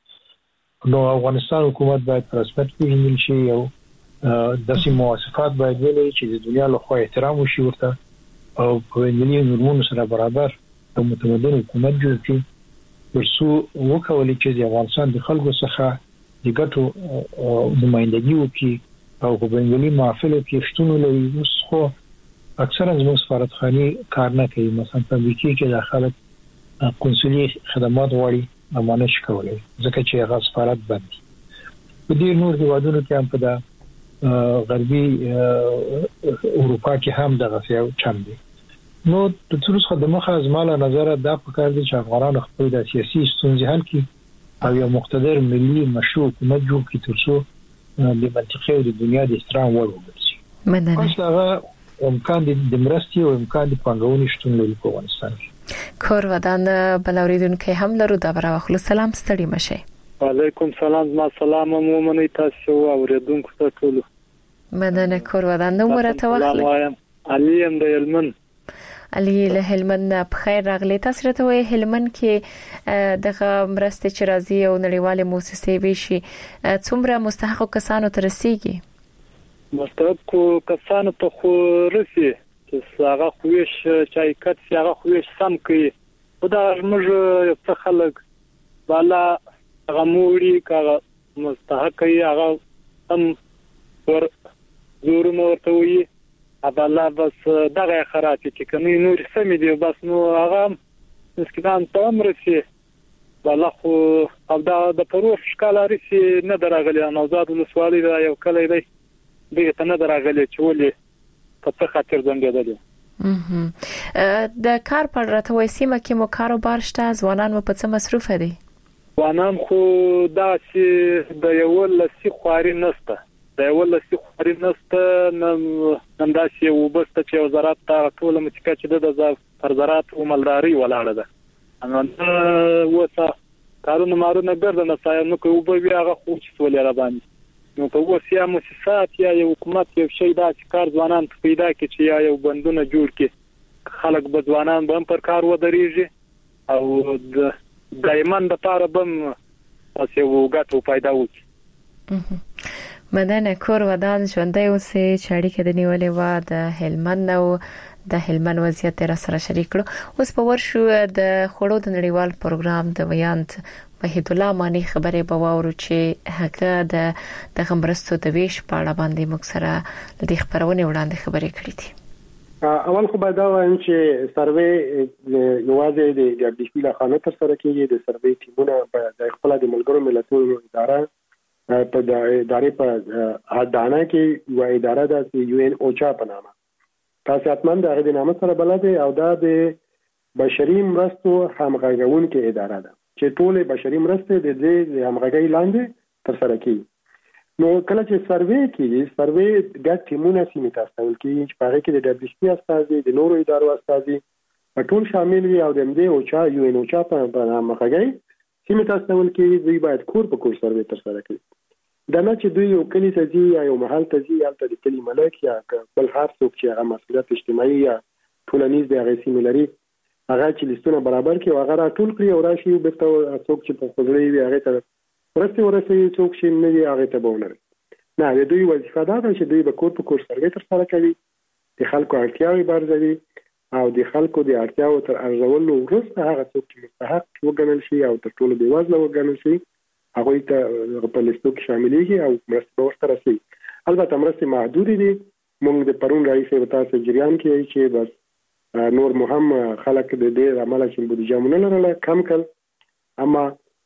نو افغانستان حکومت باید په رسمیت پیژندل شي او داسې مواصفات باید ولري چې د دنیا له خوا احترام وشي ورته او په ملي نورمونو سره برابر او متمدن حکومت جوړ کړي ترڅو وکولای چې د افغانستان د خلکو څخه د ګټو نمائندګي وکړي او په بینالمللي محافلو کې شتون ولري. اوس خو اکثرا زموږ سفارتخانې کار نه کوي. مثلا په امریکا کې د خلک قونسلي خدمات غواړي امانه شي کولای ځکه چې هغه سفارت بند دي. په دې نور هیوادونو کې هم په د غربي اروپا کې هم دغه یو چم دي. نو د ټولو څخه د مخه از مال نظر دا پکار دي چې افغانان خپل د سیاسي ستونزې حل کړي او یو مقتدر ملي مشروع حکومت جوړ کړي ترڅو د منطقې او د دنیا د احترام وړ وګرځي. مننه. هغه امکان د مرستي او امکان د پانګونې شتون لري په افغانستان کې. کور ودان بلوریدونکو هم لرو دا برا وخلو. سلام ستړي مشه. وعلیکم سلام. ما سلام مومنی تاسو اوریدونکو ته ټول. مننه. کور ودان نو مرته وخت. علي ام د هلمند. علي له هلمند په خیر راغلی. تاسو راته وای هلمند کې دغه مرسته چې راځي او نړیواله مؤسسې وشي څومره مستحق کسانو ته رسیږي؟ مستحق کسانو ته خو رسي چې هغه خوښ چای کټ هغه خوښ سم کوي. خدا موږ یو څه خلک والا غموري کا مستحق ای هغه هم ور زور مورته وي ابله بس دغه خرات چې کني نور سمې دی بس نو هغه مسکان ته مرسي والله خو او دا د پروف شکاله رسي نه درغلي نوزاد ولسوالي دا یو کله دی دغه نه درغلي چې ولې په څه خاطر زنګېدل. د کار پر راته وای سیمه کې مو کاروبار شته ځوانان مو په څه مصروف دي؟ ځوانان خو دا چې د یو لسی خواري نسته نن دا چې وبسته چې وزارت ته ټول متکا چې د فرزارات او مالداري ولاړه ده نو وڅه کارونه مارونه ګرځنه سایه نو کوي به هغه خو چې ولې را باندې نو په وسیا مؤسسات یا حکومت یو شی دا چې کار ځوانان پیدا کړي چې یو بندونه جوړ کړي خلک به ځوانان به پر کار ودرېږي او دایمن د پاره بم اوسه وګټو پیدا وکړي. مننه. کور ودان ژوندۍ اوسې چې اړیکه د نیولې و د هلمند او د هلمند وضعیت را سره شریک کړو. اوس په ورشو د خړو د نړیوال پروګرام د ویانت وحید الله مانی خبرې به واورو چې هغه د غمرستو د ویش په اړه باندې موږ سره د خبرونه وړاندې خبرې کړې دي. اول خو باید دا وایم چې سروې یوازې د دبليو پی له خانه تر سره کېږي. د سروې ټیمونه په خپل د ملګرو ملتونو اداره په د ادارې په اډانه کې یو اداره ده چې یو ان اوچا په نامه تاسو اتمن د هغه نامه سره بلد او دا د بشري مرستو همغږونکې اداره ده چې ټول بشري مرستې د دې همغږۍ لاندې تر سره کیږي. نو کله چې سروې کیږي سروې د ټیمونو سیمه تاسو کیږي چې په هغه کې د دبليو پی استازي د نورو ادارو استازي ټول شامل وي او د دې اوچا یو ان اوچا په همغږۍ سیمه تاسو کیږي. دوی باید کور په کور سروې تر سره کړي. دا نه چې دوی یو کلی ته ځي یا یو محل ته ځي یا د کلی ملک یا بل هر څوک چې هغه مسؤلیت اجتماعي یا ټولنیز د هغه سیمې لري هغه چې لیستونه برابر کړي او هغه راټول کړي او راشي او به څوک چې په خپلوي وي هغه ته ورسي څوک چې نه وي هغه ته بونه نه د دوی وظیفه ده چې دوی به کور په کور سروې تر سره کوي د خلکو اړتیاوې برځوي او د خلکو د اړتیاو تر ارزولو وروسته هغه څوک چې مستحق وګڼل شي او تر ټولو بې وزله وګڼل شي هغه ته په لیستو کې شاملېږي او مرسته ورسره رسي. البته مرسته محدود دي. موږ د پرون رئیس وتاسو جریان کې چې بس نور مهم خلک د دې عمل چې بودیجه مونږ لرله کم کړ اما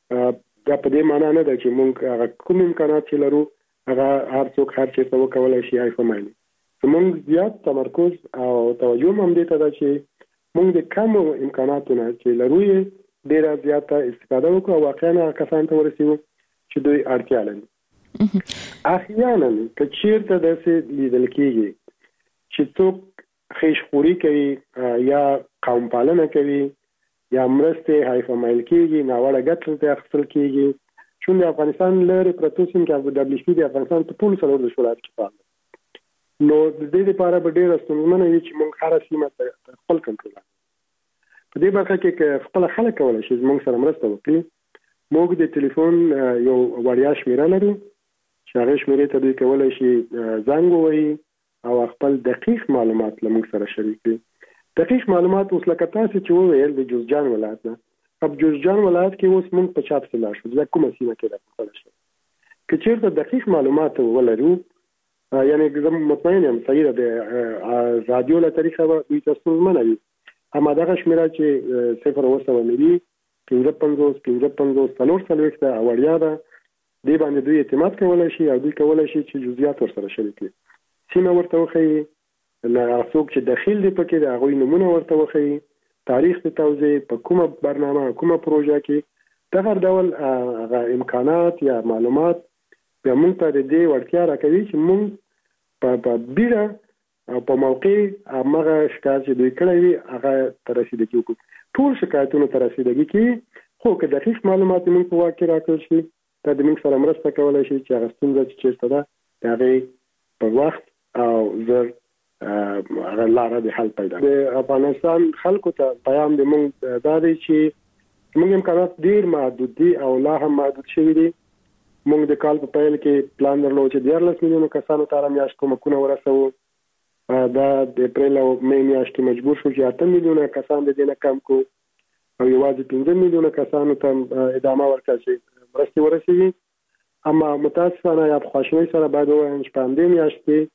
دا په دې معنی نه ده چې موږ هغه کوم امکانات چې لرو هغه هر څوک هر څه وکولای شي هغه فهمایي. موږ زیات تمرکز او توجه هم دې ته ده چې موږ د کم امکاناتونو چې لرو ډیره زیاته استفاده وکړو او واقعا کسان ته ورسیو چې دوی اړتیا لري. احيانا کچیرته د څه لیدل کیږي چې څوک خیشخوري کوي یا قوم پالنه کوي یا مرسته هایفمایل کیږي ناوړه ګټه ته اخیستل کیږي چون د افغانستان لري پروتوسین کې د دبليو پی د افغانستان په ټول څلور د شورا کې فعال نو د دې لپاره به ډېر ستونزمنه وي چې موږ هر سیمه ته خپل کنټرول په دې برخه کې خپل خلک کولای شي موږ سره مرسته وکړي موږ د ټلیفون یو وړیا شمیره لرو چې هغه شمیره ته دوی کولای شي زنګ ووهي او خپل دقیق معلومات له موږ سره شریک کړي دقیق معلومات اوس لکه تاسو چې وویل د جوزجان ولایت نه په جوزجان ولایت کې اوس موږ په چاپ سلا شو د کومه سیمه کې راځي چې چیرته دقیق معلومات ولرو یعنی زه مطمئن یم صحیح ده رادیو له طریقه دوی تاسو منوي اما دا شمیره چې 0 ملي 55 څلور څلوېښت اوریا ده دې باندې دوی اعتماد کولای شي او دوی کولای شي چې جزئیات ورسره شریک کړي سیمه ورته وخی نه څوک چې داخل دی پکې د هغوی نمونه ورته وخی تاریخ د توزیع په کومه برنامه کومه پروژه کې د هر ډول امکانات یا معلومات به موږ ته د دې وړتیا راکوي چې موږ په بیره او په موقع هغه شکایت چې دوی کړی وي هغه ته رسیدګي وکړو ټول شکایتونو ته رسیدګي کې خو که دقیق معلومات موږ په واقع راکړل شي دا د موږ سره مرسته کولی شي چې هغه ستونزه چې چېرته ده د هغې په وخت او زر هغه لاره د حل پیدا د افغانستان خلکو ته پیغام د موږ دا دی چې موږ امکانات ډیر محدود دي او لا هم محدود شوي دي موږ د کال په پیل کې پلان درلود چې 14 میلیونه کسانو ته میاشت کومکونه ورسوو دا د اپریل او مې میاشت کې مجبور شو چې 8 میلیونه کسان د دې نه کم کو او یوازې 15 میلیونه کسانو ته ادامه ورکړل شي مرستې ورسوي اما متاسفانه یا خواشینۍ سره باید ووایم چې په همدې میاشت کې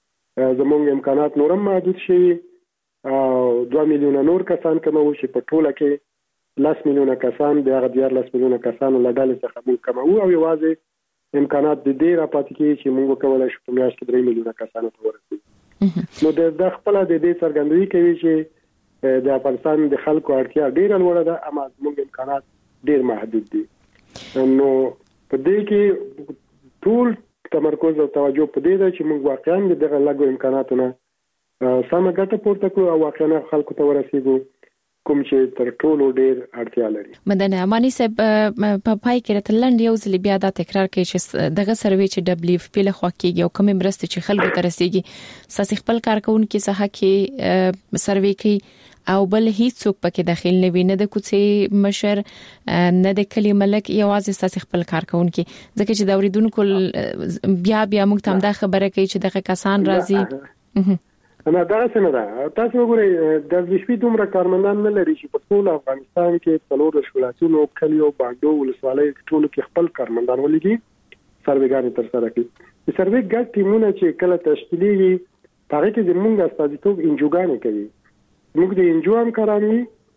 زموږ امکانات نورم محدود شوي او 2 میلیونه نور کسان کومو چې په ټوله کې 10 میلیونه کسان د هغه 14 میلیونه کسانو له ډلې څخه موږ کومو او یوازې امکانات د دې راپاتې کېږي چې موږ کولی شو په میاشت کې 3 میلیونه کسانو ته ورسوو نو د خپله د دې څرګندوي کوي چې د افغانستان د خلکو اړتیا ډېره لوړه ده اما زموږ امکانات ډېر محدود دي نو په دې کې ټول تمرکز او توجه په دې ده چې موږ واقعا دغه لږو امکاناتو نه سمه ګټه پورته کړو او واقعا خلکو ته ورسېږو کوم چې تر ټولو ډېر اړتیا لري مدن امانی صاحب په پای کې راته لنډ یو ځل بیا دا تکرار کوي چې دغه سروي چې دبليو پی له خوا کېږي او کوم مرسته چې خلکو ته رسېږي ساسي خپل کارکونکو څخه کې سروي کوي او بل هیڅ څوک پکې داخل نه وي نه د کوڅې مشر نه د کلی ملک یوازې ساسي خپل کارکونکو ځکه چې دا اوریدونکو بیا موږ ته دا خبره کوي چې دغه کسان راځي انا دا څنګه ده تاسو وګورئ د وشپې دومره کارمندان نه لري چې په ټول افغانستان کې څلور ولایتونو کلیو باندې ولسوالۍ ټول کې خپل کارمندان ولګي سرویګان تر سره کوي د سروي ګډ ټیمونه چې کله تشکیلېږي هغه کې زموږ استازیتوب انجوګانې کوي موږ د انجو همکارانو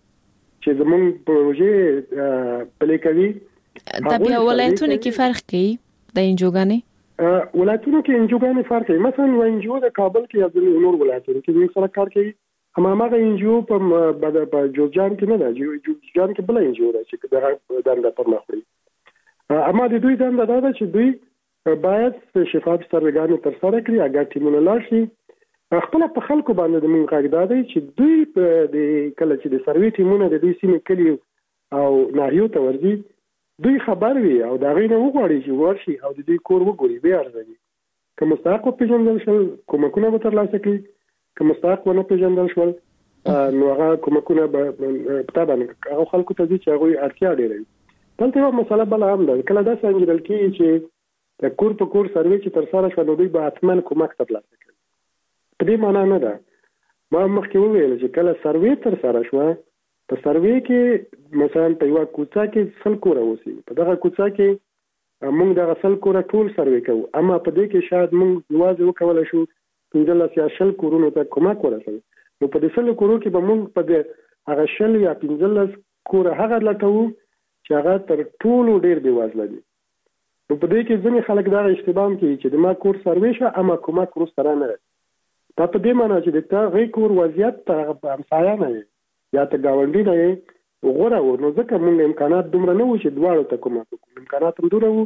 چې زموږ پروژې پلي کوي دا بیا ولایتونو کې فرق کوي د انجوګانې ولایتونو کې انجوګانې فرق کوي مثلا و انجو د کابل کې یا نور ولایتونو کې موږ سره کار کوي اما هغه انجو په جوزجان کې نه ده جوزجان کې بل انجو ده چې دغه دنده پر مخ وړي اما د دوی دنده دا ده چې دوی باید شفاف سرویګانې تر سره کړي اګر ټیمونه لاړ شي خپل په خلکو باندې د موږ غږ دی چې دوی د کله چې د سروي ټیمونه د دوی سیمې کلی او ناحیو ته ورځي دوی خبر وي او دا غي نه وغواړي چې ورشي او د دوی کور وګوري به ارزوي که مستحق پیژندل شول کومکونه به ترلاسه کړي که مستحق ونه پیژندل شول نو هغه کومکونه به طبعا هغه خلکو ته دي چې هغه اړتیا لري دلته یو مسله بل هم ده کله دا څنګه دل کې چې د کور په کور سروي چې تر سره شول دوی به اتمن کومک ترلاسه کړي په دې معنی نه ده ما مخکې وویل چې کله سروي تر سره شو په سروي کې مثلا په یو کوڅه کې سل کور اوسي په دغه کوڅه کې موږ دغه سل کور ټول سروي کوو اما په دې کې شاید موږ یوازې وکولای شو 15 یا 20 کورونو ته کومک ورسوي نو په دې سل کورو کې به موږ په هغه 10 یا 15 کور هغه لټوو چې هغه تر ټولو ډیر دی وازل دي نو په دې کې ځینې خلک دا اشتباه کوي چې د ما کور سروي شه اما کومک ورسره نه دا په دې معنی چې د تا غي کور وضعیت ته همسایه نه یا ته گاونډي نه غوړه نو ځکه موږ امکانات دومره نه و چې دواړو ته کومه امکانات هم دومره و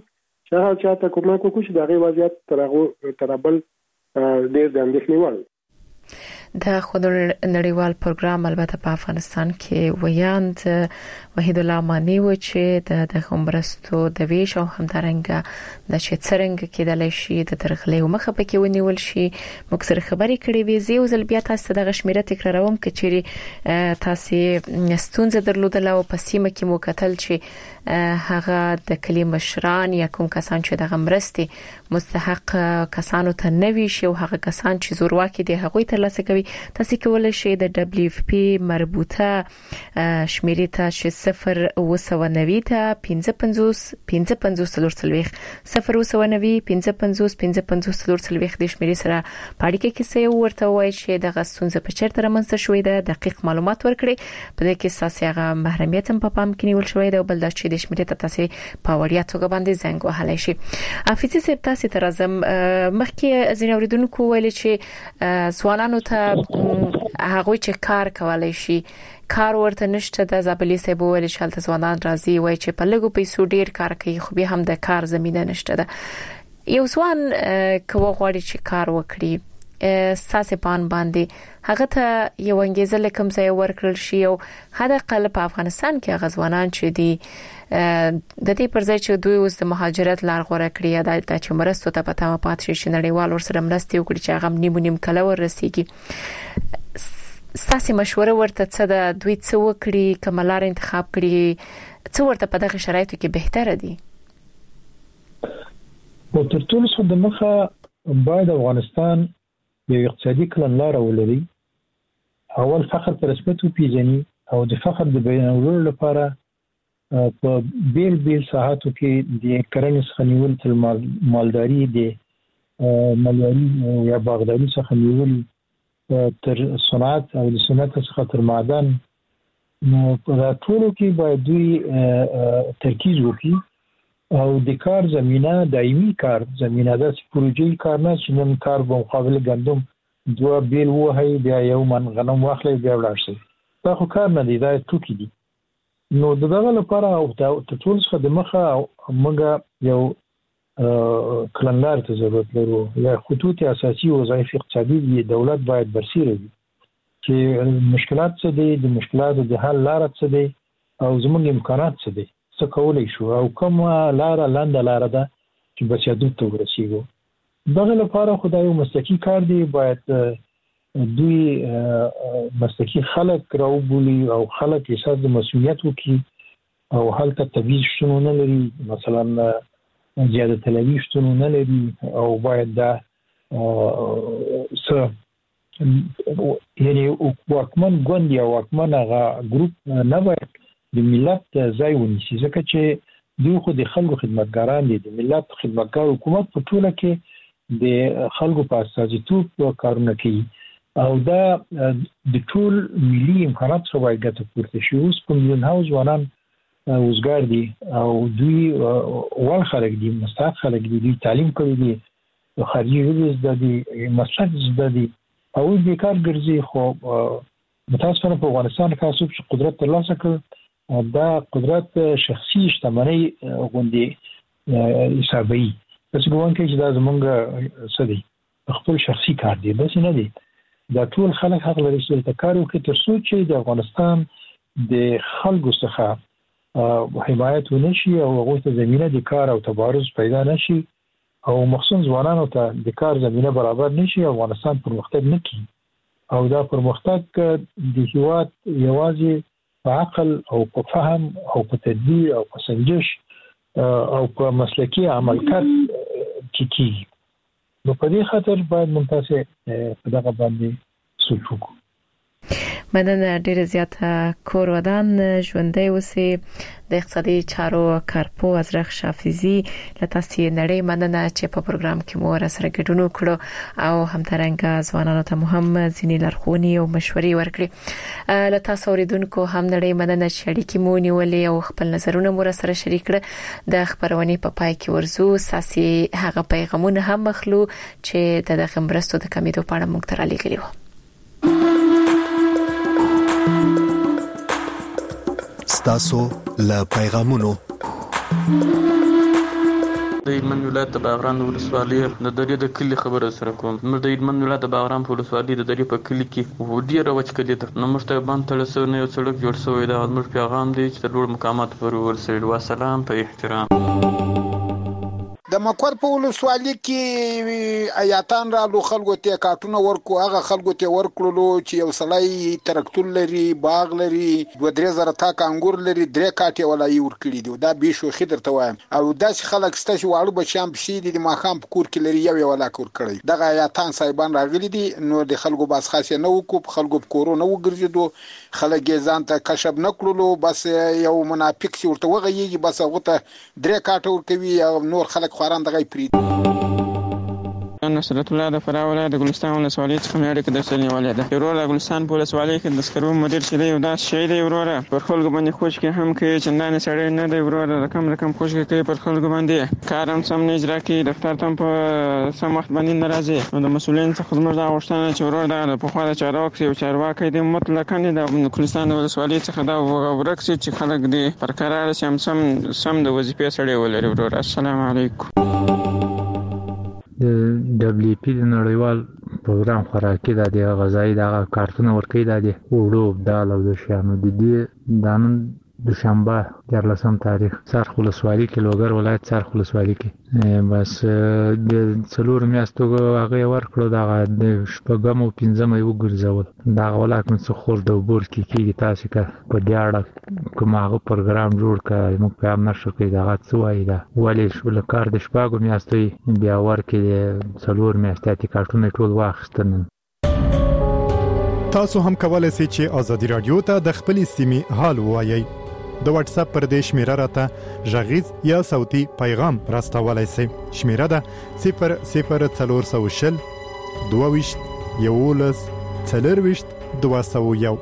چې هغه چاته کومه کوم چې دغه وضعیت ترابل ډېر د اندېښنې وړ. د خودر نړیوال پروګرام البته په افغانستان کې ویاند وحید الله مانی و چې د خمرستو د ویش او همدارنګه د شترنګ کې د لشي د ترخلې مخه پکې ونیول شي. موږ سره خبرې کړې وې زی او زل بیا تاسو د غشمیره تکراروم کچېری تاسو ستونزه درلودل او په سیمه کې مو کتل چې هغه د کلی مشران یا کوم کسان چې د غمرستي مستحق کسانو ته نوي شي او هغه کسان چې زورواکي دي هغه ترلاسه کوي. تاسو کولای شئ د WFP مربوطه شمیرې ته 090 ته 55 55 090 د شمیرې سره پاړیکه کې سې ورته وایي چې د غسونځ په چیرته رامنځته شوې ده دقیق معلومات ورکړي. په دې کې اساسي هغه محرمیت هم په پام کې نیول شوی دی او بل دا چې د شمیرې ته تاسو په وړیا توګه باندې زنګ وهلی شي. حافظي صاحب تاسو ته راځم. مخکې ځینې اوریدونکو ویل چې ځوانانو ته هغه چې کار کولای شي کار ورته نشته. د زابلي صاحب ویل چې حالت ځوانان راځي وای چې په لګو پیسو ډیر کار کوي خو به هم د کار زمينه نشته ده. یو ځوان کوه غواړي چې کار وکړي ساسه پان باندې هغه ته یو انګیزه لکم ځای ورکړل شي او هدا قلب په افغانستان کې هغه ځوانان چې دي د دې پر ځای چې دوی اوس د مهاجرت لار غوړه کړی دا چې مرستو ته پته ما پات شي نړیوال ورسره مرستي وکړي چې هغه نیم کله ورسیږي. ساسي مشوره ورته څه د دوی څه وکړي کملار انتخاب کړي څه ورته په دغه شرایطو کې بهتره دي. او تر ټولو څه د مخه باید افغانستان یو اقتصادي کلنلار ولري. اول فخر پر رسمیت پیژني او د فخر د بیانولو لپاره په بیل ساحاتو کې د کرنې څخه نیول تر مالداري د مالداري یا باغداري څخه نیول تر صنعت او د صنعت څخه تر معدن نو په ټولو کې باید دوی ترکیز وکړي او د کار زمينه دایمي کار زمينه د پروژې کار نه چې نن کار په مقابل ګندم دوه بیل وهي بیا یو من غنم واخلي بیا ولاړ شي دا خو کار نه دی دا ټوکی دي. نو دغه لپاره او د ټول څخه د مخه موږ یو کلندار ته ضرورت لرو. یا خطوط اساسي وظایف اقتصادي دی دولت باید برسیره وي چې مشکلات څه دي د مشکلاتو د حل لار څه دي او زموږ امکانات څه دي څه کولای شو او کوم لار لاندې لار ده چې بچا ته ورسیږو. دغه لپاره خدای یو مسلکی کار دی باید دوی مسلکی خلک راوبولي او خلک احساس د مسؤلیت وکړي او هلته تبعیض شتون نه لري مثلا زیاده طلبي شتون نه لري او باید دا یعنی واکمن ګوند یا واکمن هغه ګروپ نه باید د ملت ځای ونیسي ځکه چې دوی خو د خلکو خدمتګاران دي. د ملت خدمتګار حکومت په ټوله کې د خلکو په اساسیتوب کارونه کوي او دا د ټول ملي امکانات څخه باید ګټه پورته شي. اوس په میلیون هاوس ځوانان وزګار دي او دوی ول خلک دي مستحق خلک دي تعلیم کوي دي خارجي ژبې زده دي مسلک زده دي او بیکار ګرځي. خو متاسفانه په افغانستان کې څوک چې قدرت ترلاسه کړ دا قدرت شخصي شتمنۍ غوندي حسابي بس ګوان کې چې دا زمونږ سدي خپل شخصي کار دی بس نه دی. دا ټول خلک حق لري چې کار وکړي تر څو چې د افغانستان د خلکو څخه حمایت ونشي او هغه ته زمينه د کار او تبارز پیدا نشي او مخصوص ځوانانو ته د کار زمينه برابر نشي افغانستان پرمختګ نه کوي او دا پرمختګ د هیواد یوازې په عقل او په فهم او په تدبیر او په سنجش او په مسلکی عمل کې کیږي. نو په دې خاطر باید ممتازه په دغه باندې سوچ وکړو. مننه ډیره زیاته کور ودان ژوندۍ اوسئ. د اقتصادي چارو کارپو ازرخ شافعي لته سي نړۍ مننه چې په پروګرام کې مو سره ګډون وکړو او همدارنګه ځوانانو ته مهم ځینې لارښوونې او مشورې ورکړي. لته اوریدونکو هم نړۍ مننه چې اړیکې مو نیولې او خپل نظرونه مو سره شریک کړ. د خبرونې په پای کې ورزو ساسي هغه پیغامونه هم مخلو چې د خبرستو د کمیټو په اړه موږ تر لګلی و. ستاسو له پیغامونو د هلمند ولایت د باغران ولسوالۍ د درې د کلي خبره سره کوم. موږ د هلمند ولایت د باغران په ولسوالۍ د درې په کلي کې ډېره وچکالي ده. نو موږ ته بند تړل شوی نه یو سړک جوړ شوی دی. زموږ پیغام دی چې د لوړ مقاماتو پورې ورسوي. والسلام په احترام. د مکور په ولسوالۍ کې آیاتان رالو خلکو ته کارتونه ورکو. هغه خلکو ته ورکړلو چې یو سړی ترکتور لري، باغ لري، 2-3 تاک انګور لري، 3 کاټي ولای ورکړي دي. دا به شو خضر ته وایم. او داس خلک ستاسو واړو بچام پسې دي ماخام په کور کې لري یو ولا کور کړی. دغه آیاتان صاحبان راغلي دي. نو د خلکو باس خاصه نه وکړو، خلکو په کورو نه وګرځیدو، خلک ځان ته کشب نه کړلو. بس یو منافق چې ورته وغږیږي بس هغه ته 3 کاټ ورکوي او نور خلک خوران دغه پری. نصرت الله د فراه ولایت د ګلستان ولسوالۍ څخه مې اړیکه درسره نیولې ده. ورور د ګلستان په ولسوالۍ کې د سکرو مدیر چې دی یو داس شی دی. وروره پر خلکو باندې خوش کې هم کوي، چندانې سړی نه دی. وروره رقم خوش کوي پر خلکو باندې، کار هم سم نه اجرا کوي، دفتر ته په سم وخت باندې نه راځي. نو د مسؤلین څخه زموږ دا غوښتنه چې ورور د پخوا د چارواکي او چارواکي د مطلقاً د ګلستان ولسوالۍ څخه دا ورک شي چې خلک دې پر قرار سم د وظیفې سړی ولري. ورور السلام علیکم. د دبليو پی د نړیوال پروګرام خوراکي د غذایی د کارتونه ورکړي د وړو دال او د شانو د دې دانن دوشنبه 14 تاریخ څرخ ولسوالۍ کې لوګر ولایت څرخ ولسوالۍ کې بس د څلور میاشتو هغه ورکړو. د شپږم او پنځم یو ګرځول دا ولکه څه خور د وبور کې تاسو کا په دیاړه کوم هغه پروګرام جوړ کړ. موږ په امر شو کې دا څه وایي دا ولې شو لکار د شپږم میاشتې بیا ورکې څلور میاشتې کارتونه ټول واخستنن. تاسو هم کولای شئ چې ازادي رادیو ته د خپل سیمې حال وایي. د واتس اپ پر دې شمیره راته ژغیز یا صوتي پیغام راستولای شئ. شمیره ده 00420 22 11 40 201.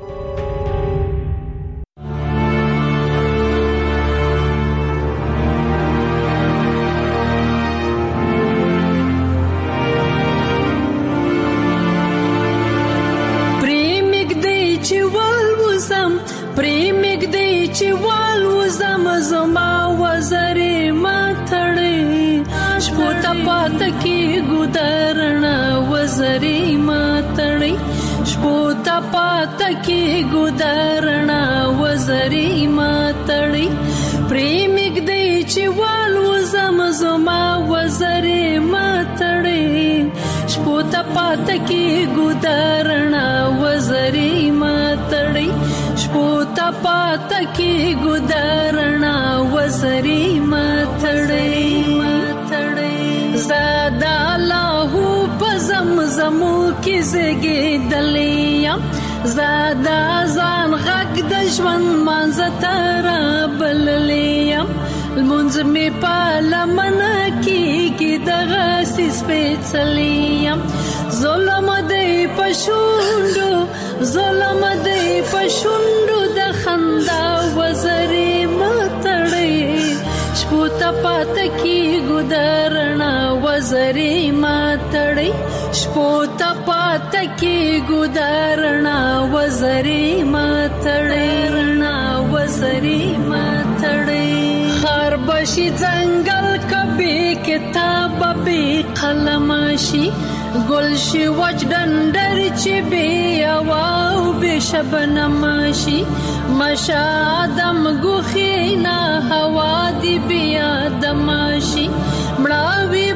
تکی ګدارنا وزری ما تړي پریمګ دی چې والو زما وزری ما تړي شپو ته پاتکی ګدارنا وزری ما تړي شپو ته پاتکی ګدارنا وزری ما تړي زادا الله په زمزمو کې زګې دلیا زادا ځان غږ د ژوند منځ تر بللیم المنځ می په لمن کې دغه سپېڅلیم ظلم دی پښوندو د خندا وزري متړي شپو ته پات کې ګدارنا وزري متړي شپو ته پات کې ګدارنا وزري متړي وزري متړي خر بشي ځنګل کبي کتاب به قلم شي گل شي وچ ډندر چې بیا واو به شبنم شي مشادم غوخینا هوا دی بیا دمشي مړاوي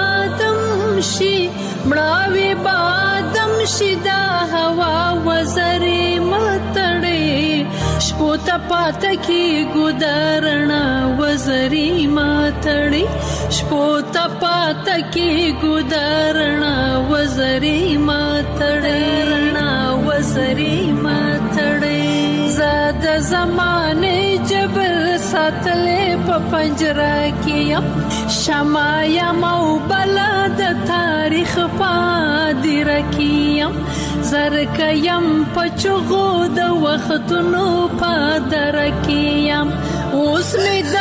بادم شي دا هوا وزري متړي شپو ته پات کی ګدارنا وزري متړي شپو ته پات کی ګدارنا وزري متړي وزري متړي زاد زمانه جبر ساتلې په پنجره کې شمایا مو بلد تاریخ پادې رکیم زرکیم پچغو د وختونو پادر کیم اوس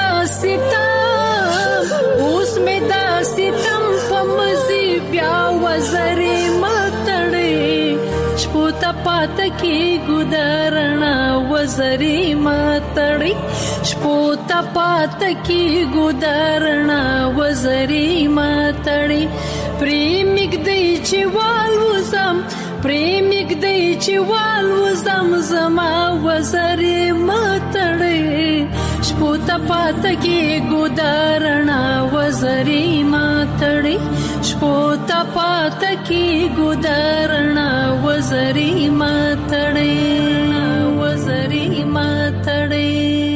می دا ستم په مزي بیا وزري متړي شپو پات کی ګدارنا وزري ماتړي شپو ته پات کی ګدارنا وزري ماتړي پریمګ دی چې والوزم پریمګ دی چې والوزم زما وزري ماتړي شپو ته پات کی ګدارنا وزري ماتړي شپو ته پات کی ګدارنا وزري ماتړي وزري ماتړي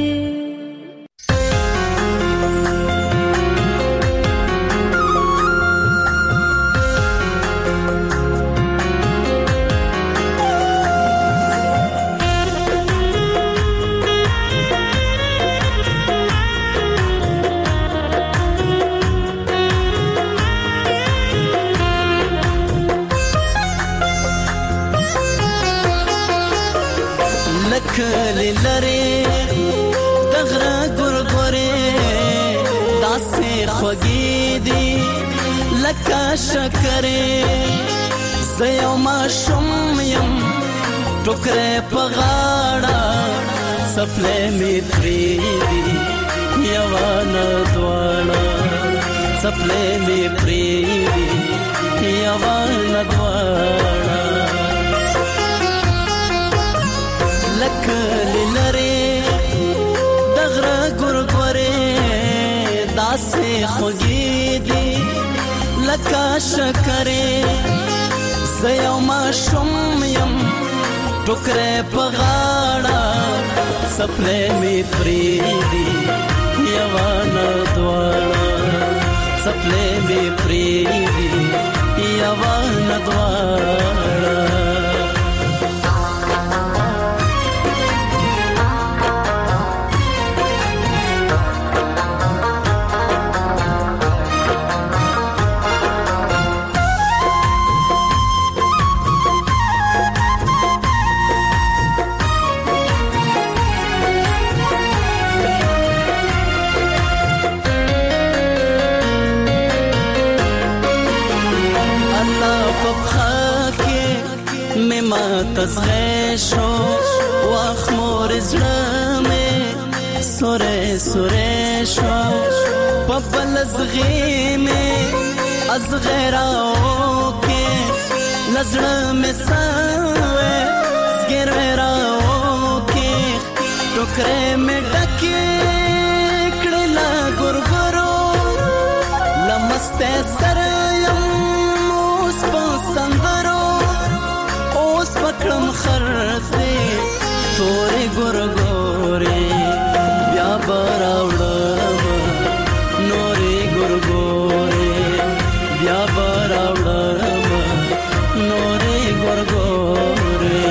کلی لری دغره ګورګورې داسې خوږې دي لکه شکرې زه یو ماشوم یم ټوکرې په غاړه څپلۍ مې پرېږدي یوه نه دواړه څپلۍ مې پرېږدي یوه نه دواړه لکلی لری دغره ګورګورې داسې خوږې دي لکه شکرې زه یو ماشوم یم ټوکرې په غاړه څپلۍ مې پرېږدي یوه نه دواړه څپلۍ مې پرېږدي یوه نه دواړه تزغه شو واخ مور زړه مې سورې سورې شو په بل زغې مې از غیراو کې لزړه مې سوې زګراو کې ټوکرې مې ډکې کړې لا ګورګورو لمسته سره یم اوس په سندرو پکړم خرڅې تورې ګورګورې بیا براوړم نورې ګورګورې بیا براوړم نورې ګورګورې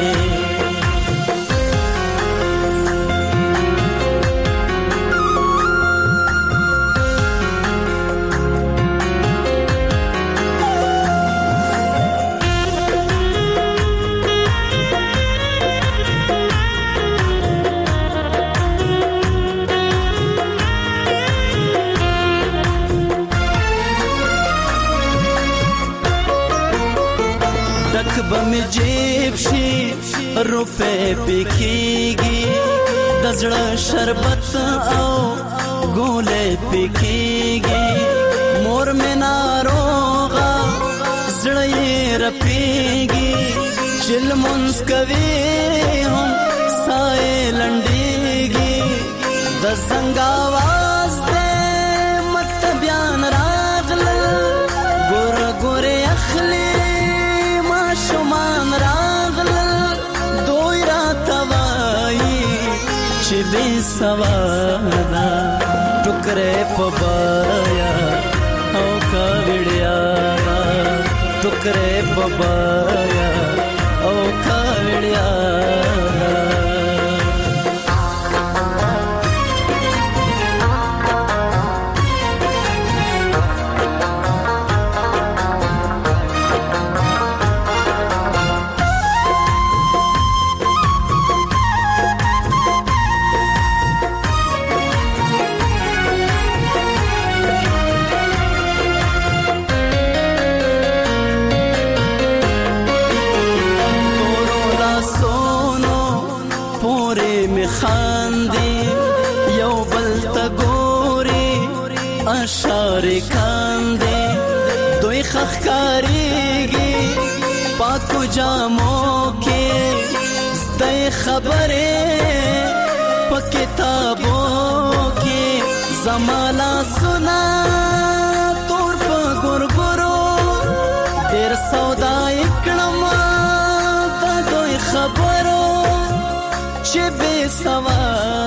بمی جیب شي روپے پکېږي د زړه شربت او ګولې پکېږي مور مې ناروغه زړه یې رپېږي چې لمونځ کوي هم ساه یې لنډېږي د زنګ اواز دی مکتبیان راغلل ګوره ګورې اخلي شمان راغلل دوی راته وایي چې بې سواده ټوکرې په بایا او کاوړیا ټوکرې په بایا او کاوړیا اشعار کاندې دوی خخکاریږي پاکو جامو کې زده خبره په کتابو کې زمالا سنا تور په ګورګورو ډېر سودا کړم د دوی خبرو چې بے سوا